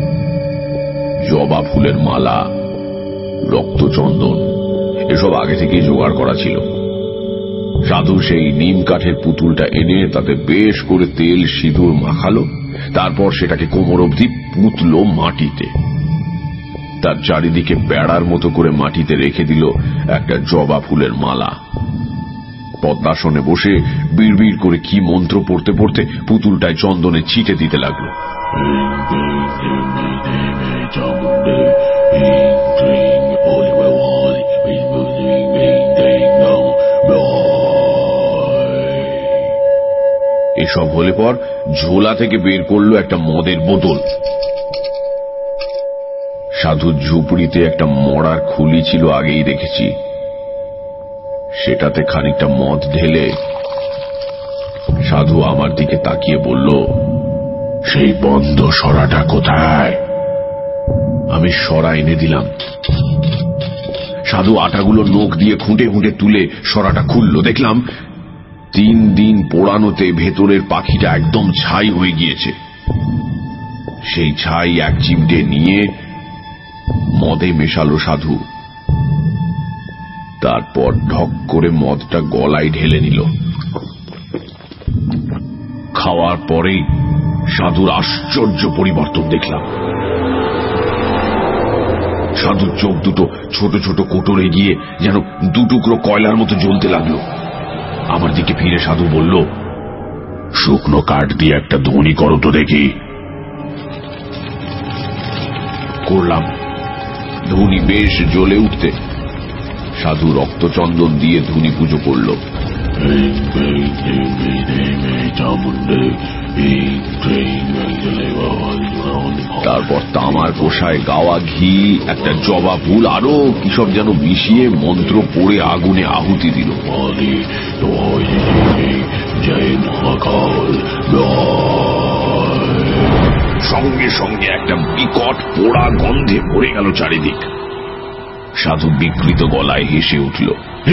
জবা ফুলের মালা, রক্তচন্দন এসব আগে থেকেই জোগাড় করা ছিল। সাধু সেই নিম কাঠের পুতুলটা এনে তাতে বেশ করে তেল সিঁদুর মাখালো। তারপর সেটাকে কোমর অবধি পুঁতল মাটিতে। তার চারিদিকে বেড়ার মতো করে মাটিতে রেখে দিল একটা জবা ফুলের মালা। পদ্মাসনে বসে বিড়বিড় করে কি মন্ত্র পড়তে পড়তে পুতুলটায় চন্দনে ছিটে দিতে লাগলো। এসব হলে পর ঝোলা থেকে বের করলো একটা মদের বোতল। সাধুর ঝুপড়িতে একটা মরার খুলি ছিল, আগেই দেখেছি। সেটাতে খানিকটা মদ ঢেলে সাধু আমার দিকে তাকিয়ে বলল, সেই বন্ধ সরাটা কোথায়? আমি সরা এনে দিলাম। সাধু আটাগুলো নখ দিয়ে খুঁটে খুঁটে তুলে সরাটা খুলল। দেখলাম তিন দিন পোড়ানোতে ভেতরের পাখিটা একদম ছাই হয়ে গিয়েছে। সেই ছাই এক চিমটে নিয়ে মদে মেশালো সাধু। তারপর ঢক করে মদটা গলায় ঢেলে নিল। খাওয়ার পরেই সাধুর আশ্চর্য পরিবর্তন দেখলাম। সাধুর চোখ দুটো ছোট ছোট কোটরে গিয়ে যেন দুটুকরো কয়লার মতো জ্বলতে লাগলো। আমার দিকে ফিরে সাধু বলল, শুকনো কাঠ দিয়ে একটা ধুনি করো তো দেখি। করলাম। ধুনি বেশ জ্বলে উঠতে সাধু রক্তচন্দন দিয়ে ধুনি পুজো করল। তারপর তামার কোষায় গাওয়া ঘি, একটা জবা ফুল, আরো কিসব যেন মিশিয়ে মন্ত্র পড়ে আগুনে আহুতি দিল। সঙ্গে সঙ্গে একটা বিকট পোড়া গন্ধে ভরে গেল চারিদিক। সাধু বিকৃত গলায় হেসে উঠল।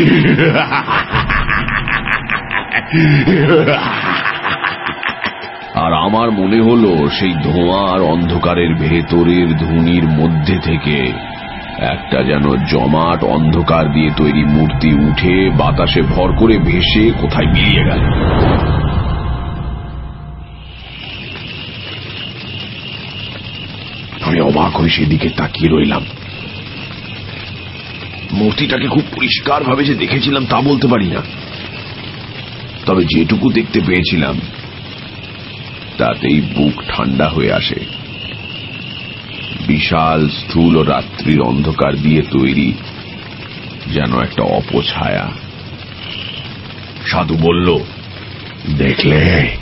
আর আমার মনে হলো সেই ধোঁয়া আর অন্ধকারের ভেতরের ধুনির মধ্যে থেকে একটা যেন জমাট অন্ধকার দিয়ে তৈরি মূর্তি উঠে বাতাসে ভর করে ভেসে কোথায় মিলিয়ে গেল। আমি অবাক হয়ে সেদিকে তাকিয়ে রইলাম। মূর্তিটাকে খুব পরিষ্কার ভাবে যে দেখেছিলাম তা বলতে পারি না, তবে যেটুকু দেখতে পেয়েছিলাম তাতেই বুক ঠান্ডা হয়ে আসে। বিশাল স্থূল ও রাত্রির অন্ধকার দিয়ে তৈরি যেন একটা অপছায়া। সাধু বলল, দেখলে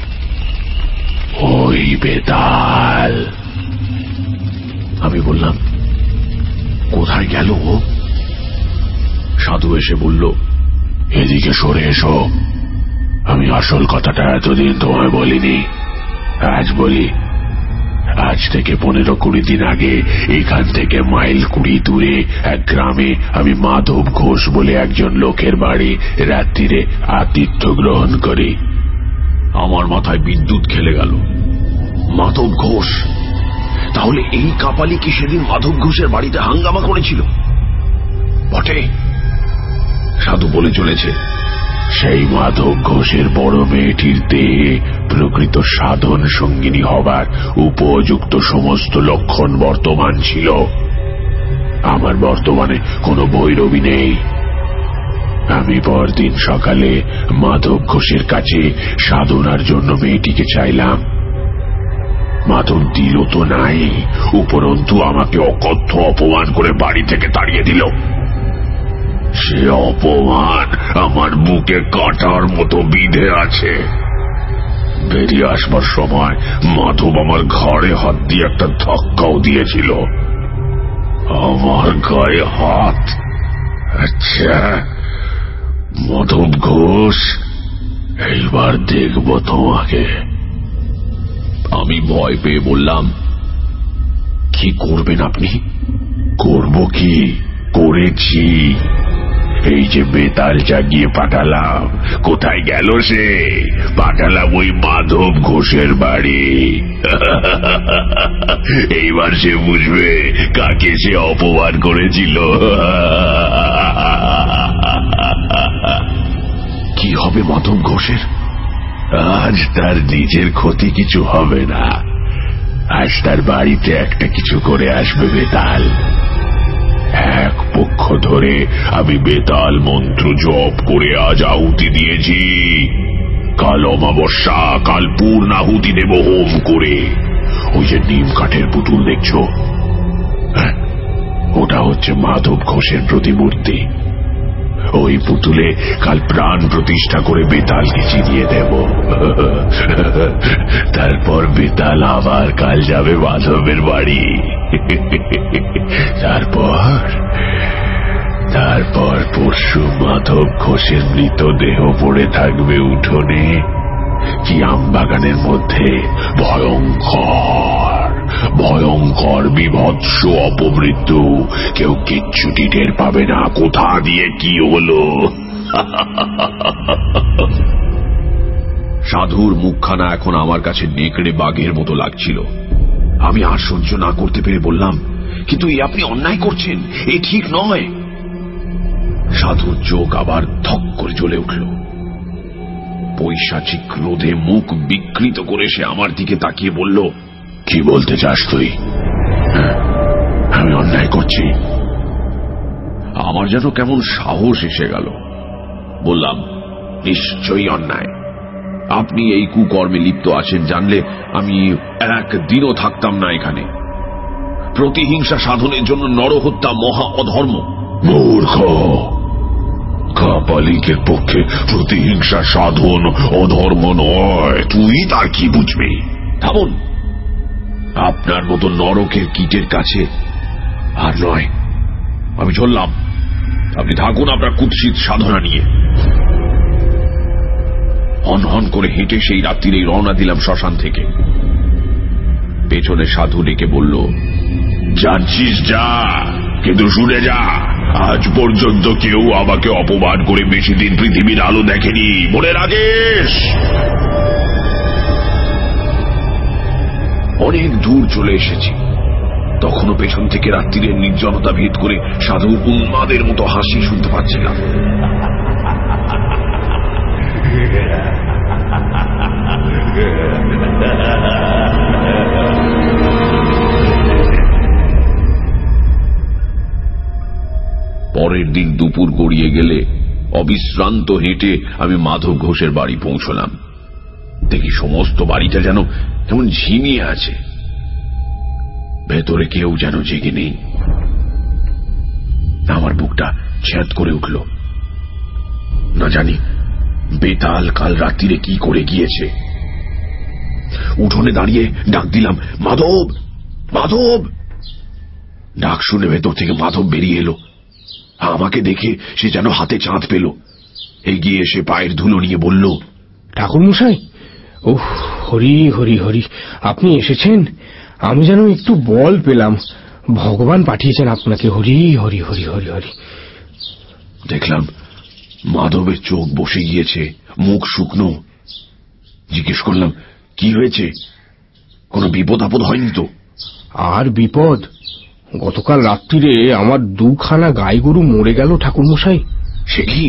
ওই বেতাল? আমি বললাম, কোথায় গেল ও? সাধু এসে বলল, এদিকে সরে এসো। আমি আসল কথাটা এতদিন তোমায় বলিনি, আজ বলি। আজ থেকে পনেরো কুড়ি দিন আগে এখান থেকে মাইল কুড়ি দূরে এক গ্রামে আমি মাধব ঘোষ বলে একজন লোকের বাড়ি রাত্রিরে আতিথ্য গ্রহণ করি। আমার মাথায় বিদ্যুৎ খেলে গেল। মাধব ঘোষ? তাহলে এই কাপালি কি সেদিন মাধব ঘোষের বাড়িতে হাঙ্গামা করেছিল? বটে, সাধু বলে চলেছে। সেই মাধব ঘোষের বড় মেয়েটির দেহে প্রকৃত সাধন সঙ্গিনী হবার উপযুক্ত সমস্ত লক্ষণ বর্তমান ছিল। আমার বর্তমানে কোনো ভৈরবী নেই। আমি পরদিন সকালে মাধব ঘোষের কাছে সাধনার জন্য মেয়েটিকে চাইলাম। মাধব দিল তো নাই, উপরন্তু আমাকে অকথ্য অপমান করে বাড়ি থেকে তাড়িয়ে দিল। সে অপমান আমার বুকে কাটার মতো বিঁধে আছে। বেরিয়ে আসবার সময় মাধব আমার ঘাড়ে হাত দিয়ে একটা ধাক্কাও দিয়েছিল। আমার গায়ে হাত। আচ্ছা মাধব ঘোষ, এইবার দেখব তোমাকে। আমি ভয় পেয়ে বললাম, কি করবেন আপনি? করব কি, করেছি। এই যে বেতাল জাগিয়ে পাঠালাম, কোথায় গেল সে? পাঠালাম ওই মাধব ঘোষের বাড়ি। এইবার সে বুঝবে কাকে সে অপমান করেছিল। কি হবে মাধব ঘোষের? আজ তার নিজের ক্ষতি কিছু হবে না, আজ তার বাড়িতে একটা কিছু করে আসবে বেতাল। এক পক্ষ ধরে আমি বেতাল মন্ত্র জপ করে আজ আহুতি দিয়েছি, কাল অমাবস্যা, কাল পূর্ণাহুতি দেব হোম করে। ওই যে নিম কাঠের পুতুল দেখছো, ওটা হচ্ছে মাধব ঘোষের প্রতিমূর্তি। ওই পুতুলে কাল প্রাণ প্রতিষ্ঠা করে বেতালকে চিনিয়ে দেব। তারপর বেতাল আবার কাল যাবে মাধবের বাড়ি। তারপর তারপর পরশু মাধব ঘোষের মৃতদেহ পড়ে থাকবে উঠোনে কি আমবাগানের মধ্যে। ভয়ঙ্কর ভয়ঙ্কর বিভৎস অপমৃত্যু, কেউ কিচ্ছুটি টের পাবে না কোথা দিয়ে কি হলো। সাধুর মুখখানা এখন আমার কাছে নেকড়ে বাঘের মতো লাগছিল। আমি আর সহ্য না করতে পেরে বললাম, কিন্তু এ আপনি অন্যায় করছেন, এ ঠিক নয়। সাধুর চোখ আবার ধক করে জ্বলে উঠল। পৈশাচিক ক্রোধে মুখ বিকৃত করে সে আমার দিকে তাকিয়ে বলল, কি বলতে চাস তুই? আমি অন্যায় করছি? আমার যেন কেমন সাহস এসে গেল। বললাম, নিশ্চয়ই অন্যায়। আপনি এই কুকর্মে লিপ্ত আছেন জানলে আমি একদিনও থাকতাম না এখানে। প্রতিহিংসা সাধনের জন্য নরহত্যা মহা অধর্ম। মূর্খ, কাপালিকের পক্ষে প্রতিহিংসা সাধন অধর্ম নয়, তুই তার কি বুঝবি? থামুন, আপনার মতো নরকের কীটের কাছে আর নয়। আমি চললাম, আপনি থাকুন আপনার কুৎসিত সাধনা নিয়ে। হনহন করে হেঁটে সেই রাত্রিরেই রওনা দিলাম শ্মশান থেকে। পেছনে সাধু ডেকে বলল, যাচ্ছিস যা, কিন্তু শুনে যা, আজ পর্যন্ত কেউ আমাকে অপমান করে বেশি দিন পৃথিবীর আলো দেখেনি, মনে রাখিস। অনেক দূর চলে এসেছি, তখনও পেছন থেকে রাত্রিরের নির্জনতা ভেদ করে সাধুর উন্মাদের মতো হাসি শুনতে পাচ্ছিলাম। পরের দিন দুপুর গড়িয়ে গেলে অবিশ্রান্ত হেঁটে আমি মাধব ঘোষের বাড়ি পৌঁছলাম। দেখি সমস্ত বাড়িটা যেন কেমন ঝিমিয়ে আছে, ভেতরে কেউ যেন জেগে নেই। আমার বুকটা ছ্যাঁত করে উঠল। না জানি বেতাল কাল রাত্রিরে কি করে গিয়েছে। উঠোনে দাঁড়িয়ে ডাক দিলাম, মাধব, মাধব। ডাক শুনে ভেতর থেকে মাধব বেরিয়ে এলো। আমাকে দেখে সে যেন হাতে চাঁদ পেল। এগিয়ে এসে পায়ের ধুলো নিয়ে বলল, ঠাকুর মশাই, ও হরি হরি হরি, আপনি এসেছেন। আমি যেন একটু বল পেলাম, ভগবান পাঠিয়েছেন আপনাকে। হরি হরি হরি হরি হরি। দেখলাম মাধবের চোখ বসে গিয়েছে, মুখ শুকনো। জিজ্ঞেস করলাম, কি হয়েছে? কোনো বিপদ আপদ হয়নি তো? আর বিপদ, গতকাল রাত্রিরে আমার দুখানা গাই গরু মরে গেল ঠাকুর মশাই। সে কি?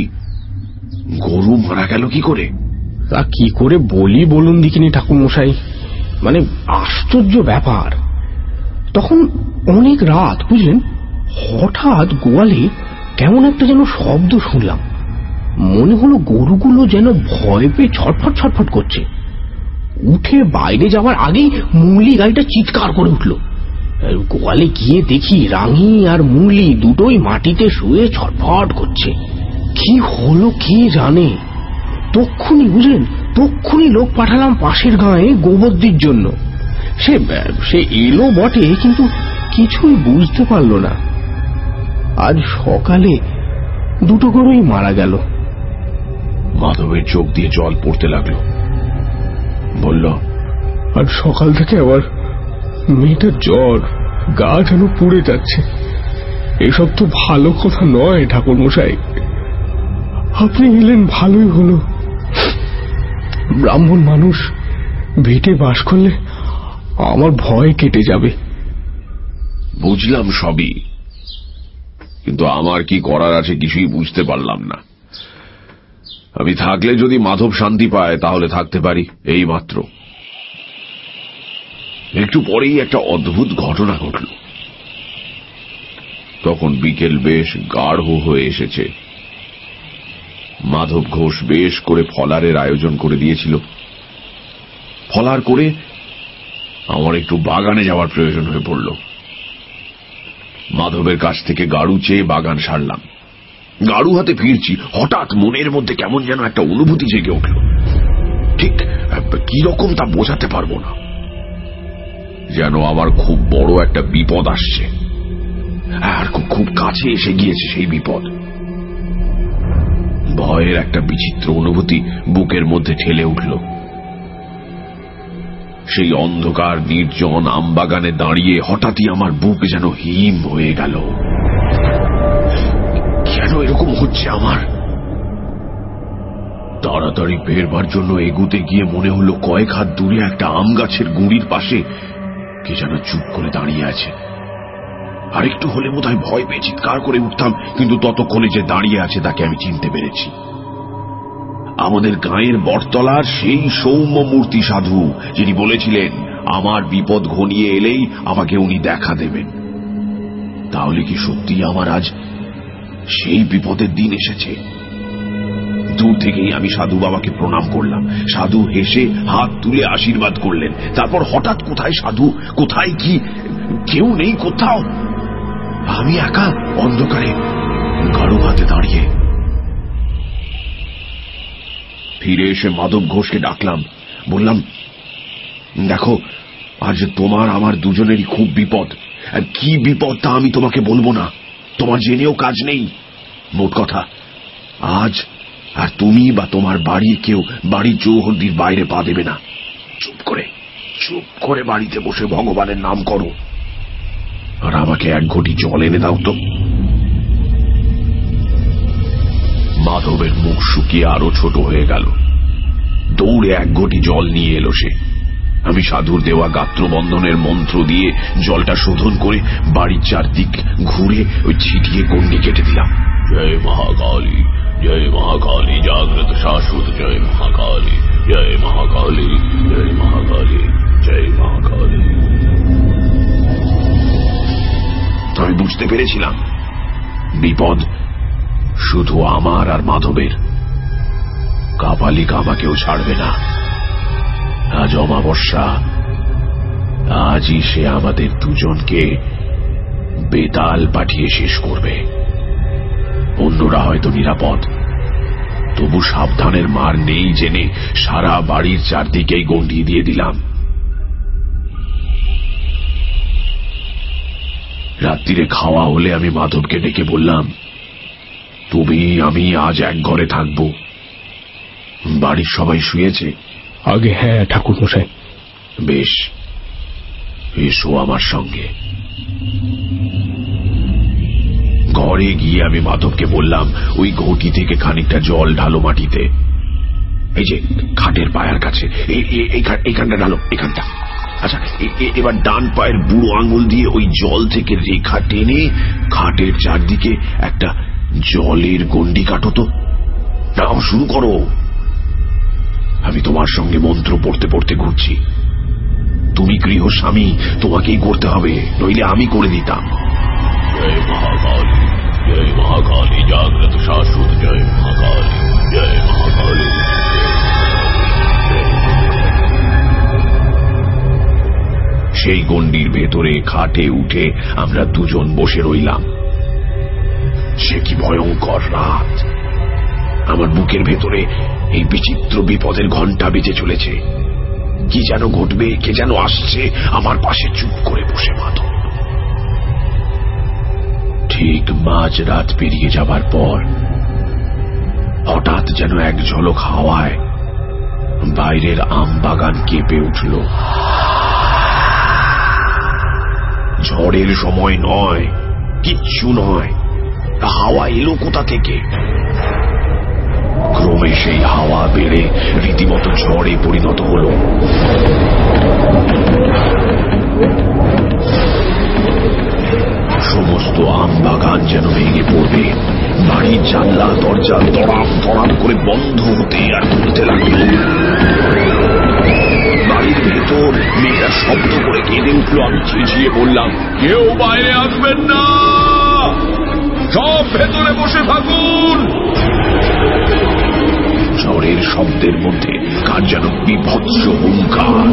গরু মারা গেল কি করে? তা কি করে বলি বলুন দেখিনি ঠাকুর মশাই, মানে আশ্চর্য ব্যাপার। তখন অনেক রাত, বুঝলেন, হঠাৎ গোয়ালে কেমন একটা যেন শব্দ শুনলাম। মনে হলো গরুগুলো যেন ভয় পেয়ে ছটফট ছটফট করছে। উঠে বাইরে যাওয়ার আগেই মুরলি গাইটা চিৎকার করে উঠল। গোয়ালে গিয়ে দেখি রাঙি আর মুরলি দুটোই মাটিতে শুয়ে ছটফট করছে। কি হলো কে জানে। তক্ষুনি বুঝলেন, তক্ষুনি লোক পাঠালাম পাশের গাঁয়ে গোবর্দির জন্য। সে সে এলো বটে, কিন্তু কিছুই বুঝতে পারল না। আজ সকালে দুটো গরুই মারা গেল। মাধবের চোখ দিয়ে জল পড়তে লাগলো। বলল, আজ সকাল থেকে আবার মেয়েটার জ্বর, গা যেন পুড়ে যাচ্ছে। এসব তো ভালো কথা নয় ঠাকুর মশাই। আপনি এলেন ভালোই হলো। ব্রাহ্মণ মানুষ, ভিটে বাস করলে আমার ভয় কেটে যাবে। বুঝলাম সবই, কিন্তু আমার কি করার আছে কিছুই বুঝতে পারলাম না। আমি থাকলে যদি মাধব শান্তি পায় তাহলে থাকতে পারি, এই মাত্র। একটু পরেই একটা অদ্ভুত ঘটনা ঘটল। তখন বিকেল বেশ গাঢ় হয়ে এসেছে। মাধব ঘোষ বেশ করে ফলারের আয়োজন করে দিয়েছিল। ফলার করে আমার একটু বাগানে যাওয়ার প্রয়োজন হয়ে পড়ল। মাধবের কাছ থেকে গাড়ু চেয়ে বাগান সারলাম। গাড়ু হাতে ফিরছি, হঠাৎ মনের মধ্যে কেমন যেন একটা অনুভূতি জেগে উঠল। ঠিক কি রকম তা বোঝাতে পারবো না, যেন আমার খুব বড় একটা বিপদ আসছে, আর খুব কাছে এসে গিয়েছে সেই বিপদ। ভয়ের একটা বিচিত্র অনুভূতি বুকের মধ্যে ঠেলে উঠল। সেই অন্ধকার নির্জন আমবাগানে দাঁড়িয়ে হঠাৎই আমার বুক যেন হিম হয়ে গেল। কেন এরকম হচ্ছে আমার? তাড়াতাড়ি বেরবার জন্য এগুতে গিয়ে মনে হলো কয়েক হাত দূরে একটা আম গাছের গুঁড়ির পাশে কে যেন চুপ করে দাঁড়িয়ে আছে। আরেকটু হলে বোধহয় ভয় পেয়ে চিৎকার করে উঠতাম, কিন্তু ততক্ষণে যে দাঁড়িয়ে আছে তাকে আমি চিনতে পেরেছি। আমাদের গাঁয়ের বটতলার সেই সৌম্য মূর্তি সাধু, যিনি বলেছিলেন আমার বিপদ ঘনিয়ে এলেই আমাকে উনি দেখা দেবেন। তাহলে কি সত্যি আমার আজ সেই বিপদের দিন এসেছে? দূর থেকেই আমি সাধু বাবাকে প্রণাম করলাম। সাধু হেসে হাত তুলে আশীর্বাদ করলেন। তারপর হঠাৎ কোথায় সাধু, কোথায় কি, কেউ নেই কোথাও। আমি একা অন্ধকারে গাড়ু হাতে দাঁড়িয়ে। ফিরে এসে মাধব ঘোষকে ডাকলাম, বললাম, দেখো আজ তোমার আমার দুজনেরই খুব বিপদ। আর কি বিপদ তা আমি তোমাকে বলবো না, তোমার জেনেও কাজ নেই। মোট কথা, আজ আর তুমি বা তোমার বাড়ির কেউ বাড়ির চৌহদ্দির বাইরে পা দেবে না। চুপ করে চুপ করে বাড়িতে বসে ভগবানের নাম করো, আর আমাকে এক ঘটি জল এনে দাও তো। মাধবের মুখ শুকিয়ে আরো ছোট হয়ে গেল। দৌড়ে এক ঘটি জল নিয়ে এলো সে। আমি সাধুর দেওয়া গাত্রবন্ধনের মন্ত্র দিয়ে জলটা শোধন করে বাড়ির চারদিক ঘুরে ওই ছিটিয়ে গণ্ডি কেটে দিলাম। জয় মহাকালী, জয় মহাকালী জাগ্রত শাশ্বত, জয় মহাকালী, জয় মহাকালী, জয় মহাকালী, জয় মহাকালী। আমি বুঝতে পেরেছিলাম বিপদ শুধু আমার আর মাধবের। কাপালিকা আমাকেও ছাড়বে না। আজ অমাবস্যা, আজই সে আমাদের দুজনকে বেতাল পাঠিয়ে শেষ করবে। অন্যরা হয়তো নিরাপদ, তবু সাবধানের মার নেই জেনে সারা বাড়ির চারদিকেই গণ্ডি দিয়ে দিলাম। রাত্রিরে খাওয়া হলে আমি মাধবকে ডেকে বললাম, তুমি আমি আজ এক ঘরে থাকব। বাড়ির সবাই শুয়েছে? আগে হ্যাঁ ঠাকুর মশাই। বেশ, এসো আমার সঙ্গে। ঘরে গিয়ে আমি মাধবকে বললাম, ওই ঘটি থেকে খানিকটা জল ঢালো মাটিতে। এই যে খাটের পায়ের কাছে, এইখানটা ঢালো, এখানটা। আচ্ছা, এবার ডান পায়ের বুড়ো আঙুল দিয়ে ওই জল থেকে রেখা টেনে খাটের চারদিকে একটা জলের গণ্ডি কাটো তো। নাও, শুরু করো। আমি তোমার সঙ্গে মন্ত্র পড়তে পড়তে ঘুরছি। তুমি গৃহস্বামী, তোমাকেই করতে হবে, নইলে আমি করে দিতাম। জয় মহাকালী, জয় মহাকালী জাগ্রত শাশ্বত, জয় মহাকালী, জয় মহাকালী। সেই গণ্ডির ভেতরে খাটে উঠে আমরা দুজন বসে রইলাম। সে কি ভয়ঙ্কর রাত! আমার বুকের ভেতরে এই বিচিত্র বিপদের ঘণ্টা বেজে চলেছে। কি যেন ঘটবে, কে যেন আসছে আমার পাশে চুপ করে বসে মাধব। ঠিক মাঝ রাত পেরিয়ে যাবার পর হঠাৎ যেন এক ঝলক হাওয়ায় বাইরের আম বাগান কেঁপে উঠল। ঝড়ের সময় নয়, কিচ্ছু নয়, হাওয়া এলো কোথা থেকে? ক্রমে সেই হাওয়া বেড়ে রীতিমতো ঝড়ে পরিণত হল। সমস্ত আম বাগান যেন ভেঙে পড়বে। বাড়ির জানলা দরজা দড়াম দড়াম করে বন্ধ হতে আর খুলতে লাগল। বাড়ির ভেতর মেয়েরা শব্দ করে কেঁদে উঠল। আমি চেঁচিয়ে বললাম, কেউ বাইরে আসবেন না, সব ভেতরে বসে থাকুন। ঝড়ের শব্দের মধ্যে কার যেন বিভৎস হুঙ্কার,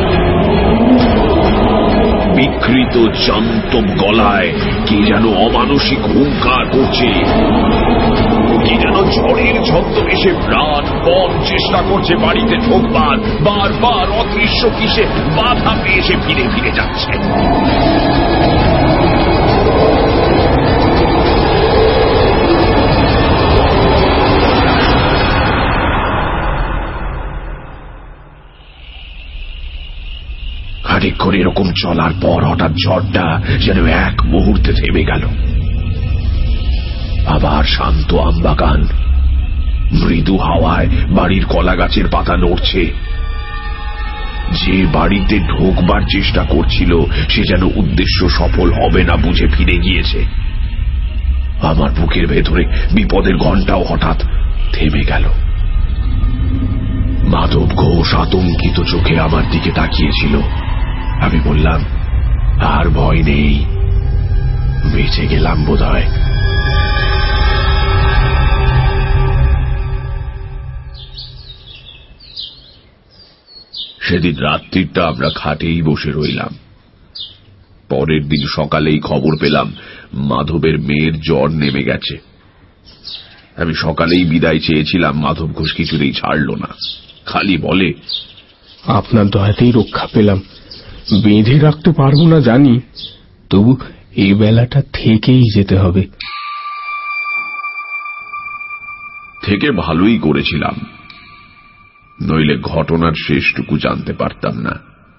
বিকৃত জান্তব গলায় কি যেন অমানসিক হুঙ্কার করছে, কি যেন ঝড়ের ছদ্মবেশে প্রাণপণ চেষ্টা করছে বাড়িতে ঢোকবার, বারবার অদৃশ্য কিসে বাধা পেয়ে সে ফিরে ফিরে যাচ্ছে। খানিকক্ষণ এরকম চলার পর হঠাৎ ঝড়টা যেন এক মুহূর্তে থেমে গেল। আবার শান্ত আমবাগান, মৃদু হাওয়ায় বাড়ির কলা গাছের পাতা নড়ছে। যে বাড়িতে ঢোকবার চেষ্টা করছিল সে যেন উদ্দেশ্য সফল হবে না বুঝে ফিরে গিয়েছে। আমার বুকের ভেতরে বিপদের ঘণ্টাও হঠাৎ থেমে গেল। মাধব ঘোষ আতঙ্কিত চোখে আমার দিকে তাকিয়েছিল। আমি বললাম, আর ভয় নেই, বেঁচে গেলাম বোধহয়। সেদিন রাত্রিটা আমরা খাটেই বসে রইলাম। পরের দিন সকালেই খবর পেলাম মাধবের মেয়ের জ্বর নেমে গেছে। আমি সকালেই বিদায় চেয়েছিলাম, মাধব ঘোষ কিছুতেই ছাড়ল না, খালি বলে, আপনার দয়াতেই রক্ষা পেলাম। বেঁধে রাখতে পারবো না জানি, তবু এই বেলাটা থেকেই যেতে হবে। থেকে ভালোই করেছিলাম, নইলে ঘটনার শেষটুকু জানতে পারতাম না।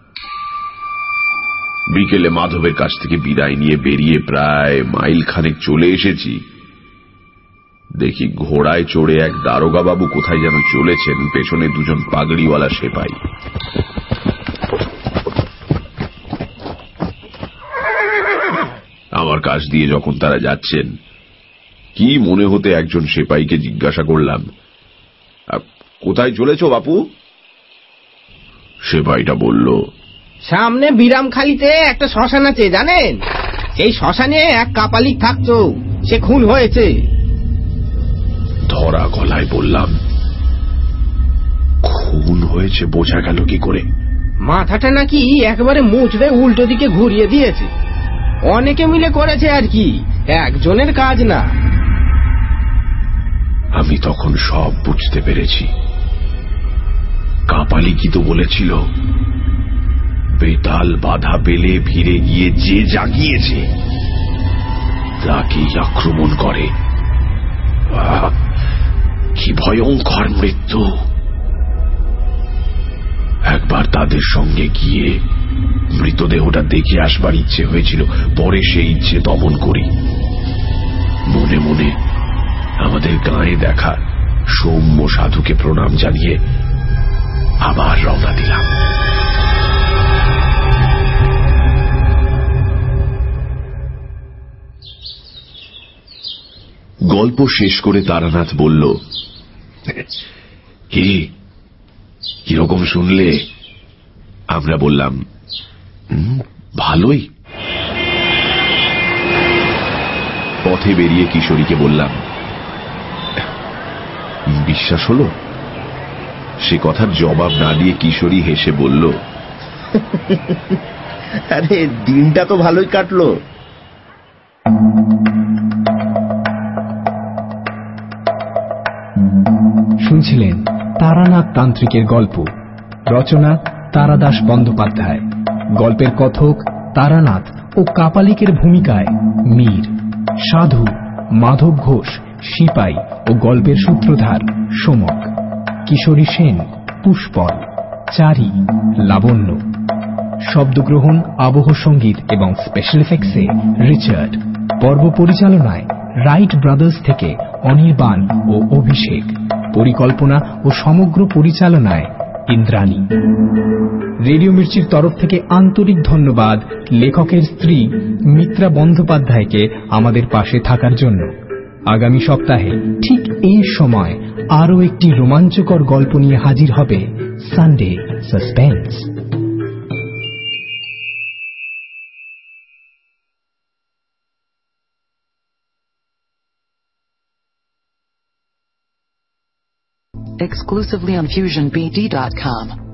বিকেলে মাধবের কাছ থেকে বিদায় নিয়ে বেরিয়ে প্রায় মাইল খানেক চলে এসেছি। দেখি ঘোড়ায় চড়ে এক দারোগা বাবু কোথায় যেন চলেছেন, পেছনে দুজন পাগড়িওয়ালা সেপাই। আমার কাছ দিয়ে যখন তারা যাচ্ছেন, কি মনে হতে একজন সেপাইকে জিজ্ঞাসা করলাম, কোথায় চলেছ বাপু? সেপাইটা বলল, সামনে বিরামখালিতে একটা শ্মশান আছে জানেন, সেই শ্মশানে এক কাপালিক থাকতো, সে খুন হয়েছে। ধরা গলায় বললাম, খুন হয়েছে বোঝা গেল কি করে? মাথাটা নাকি একেবারে মুচড়ে উল্টো দিকে ঘুরিয়ে দিয়েছে। অনেকে মিলে করেছে আর কি, একজনের কাজ না। আমি তখন সব বুঝতে পেরেছি। কাপালি কি তো বলেছিল, বেতাল বাধা পেলে ফিরে গিয়ে যে জাগিয়েছে তাকেই আক্রমণ করে। কি ভয়ঙ্কর মৃত্যু! একবার তাদের সঙ্গে গিয়ে মৃতদেহটা দেখে আসবার ইচ্ছে হয়েছিল, পরে সেই ইচ্ছে দমন করি। মনে মনে আমাদের গাঁয়ে দেখা সৌম্য সাধুকে প্রণাম জানিয়ে আবার রওনা দিলাম। গল্প শেষ করে তারানাথ বলল, কি কিরকম শুনলে? আমরা বললাম, ভালোই। পথে বেরিয়ে কিশোরীকে বললাম, বিশ্বাস হলো? সে কথার জবাব না দিয়ে কিশোরী হেসে বলল, আরে দিনটা তো ভালোই কাটলো। শুনছিলেন তারানাথ তান্ত্রিকের গল্প, রচনা তারাদাস বন্দ্যোপাধ্যায়, গল্পের কথক তারানাথ ও কাপালিকের ভূমিকায় মীর, সাধু মাধব ঘোষ, সিপাই ও গল্পের সূত্রধার সোমক, কিশোরী সেন পুষ্পল, চারি লাবণ্য, শব্দগ্রহণ, আবহ সঙ্গীত এবং স্পেশাল এফেক্টসে রিচার্ড, পর্ব পরিচালনায় রাইট ব্রাদার্স থেকে অনির্বাণ ও অভিষেক, পরিকল্পনা ও সমগ্র পরিচালনায় ইন্দ্রাণী। রেডিও মির্চির তরফ থেকে আন্তরিক ধন্যবাদ লেখকের স্ত্রী মিত্রা বন্দ্যোপাধ্যায়কে আমাদের পাশে থাকার জন্য। আগামী সপ্তাহে ঠিক এই সময় আরও একটি রোমাঞ্চকর গল্প নিয়ে হাজির হবে Sunday suspense. Exclusively on fusion b d dot com.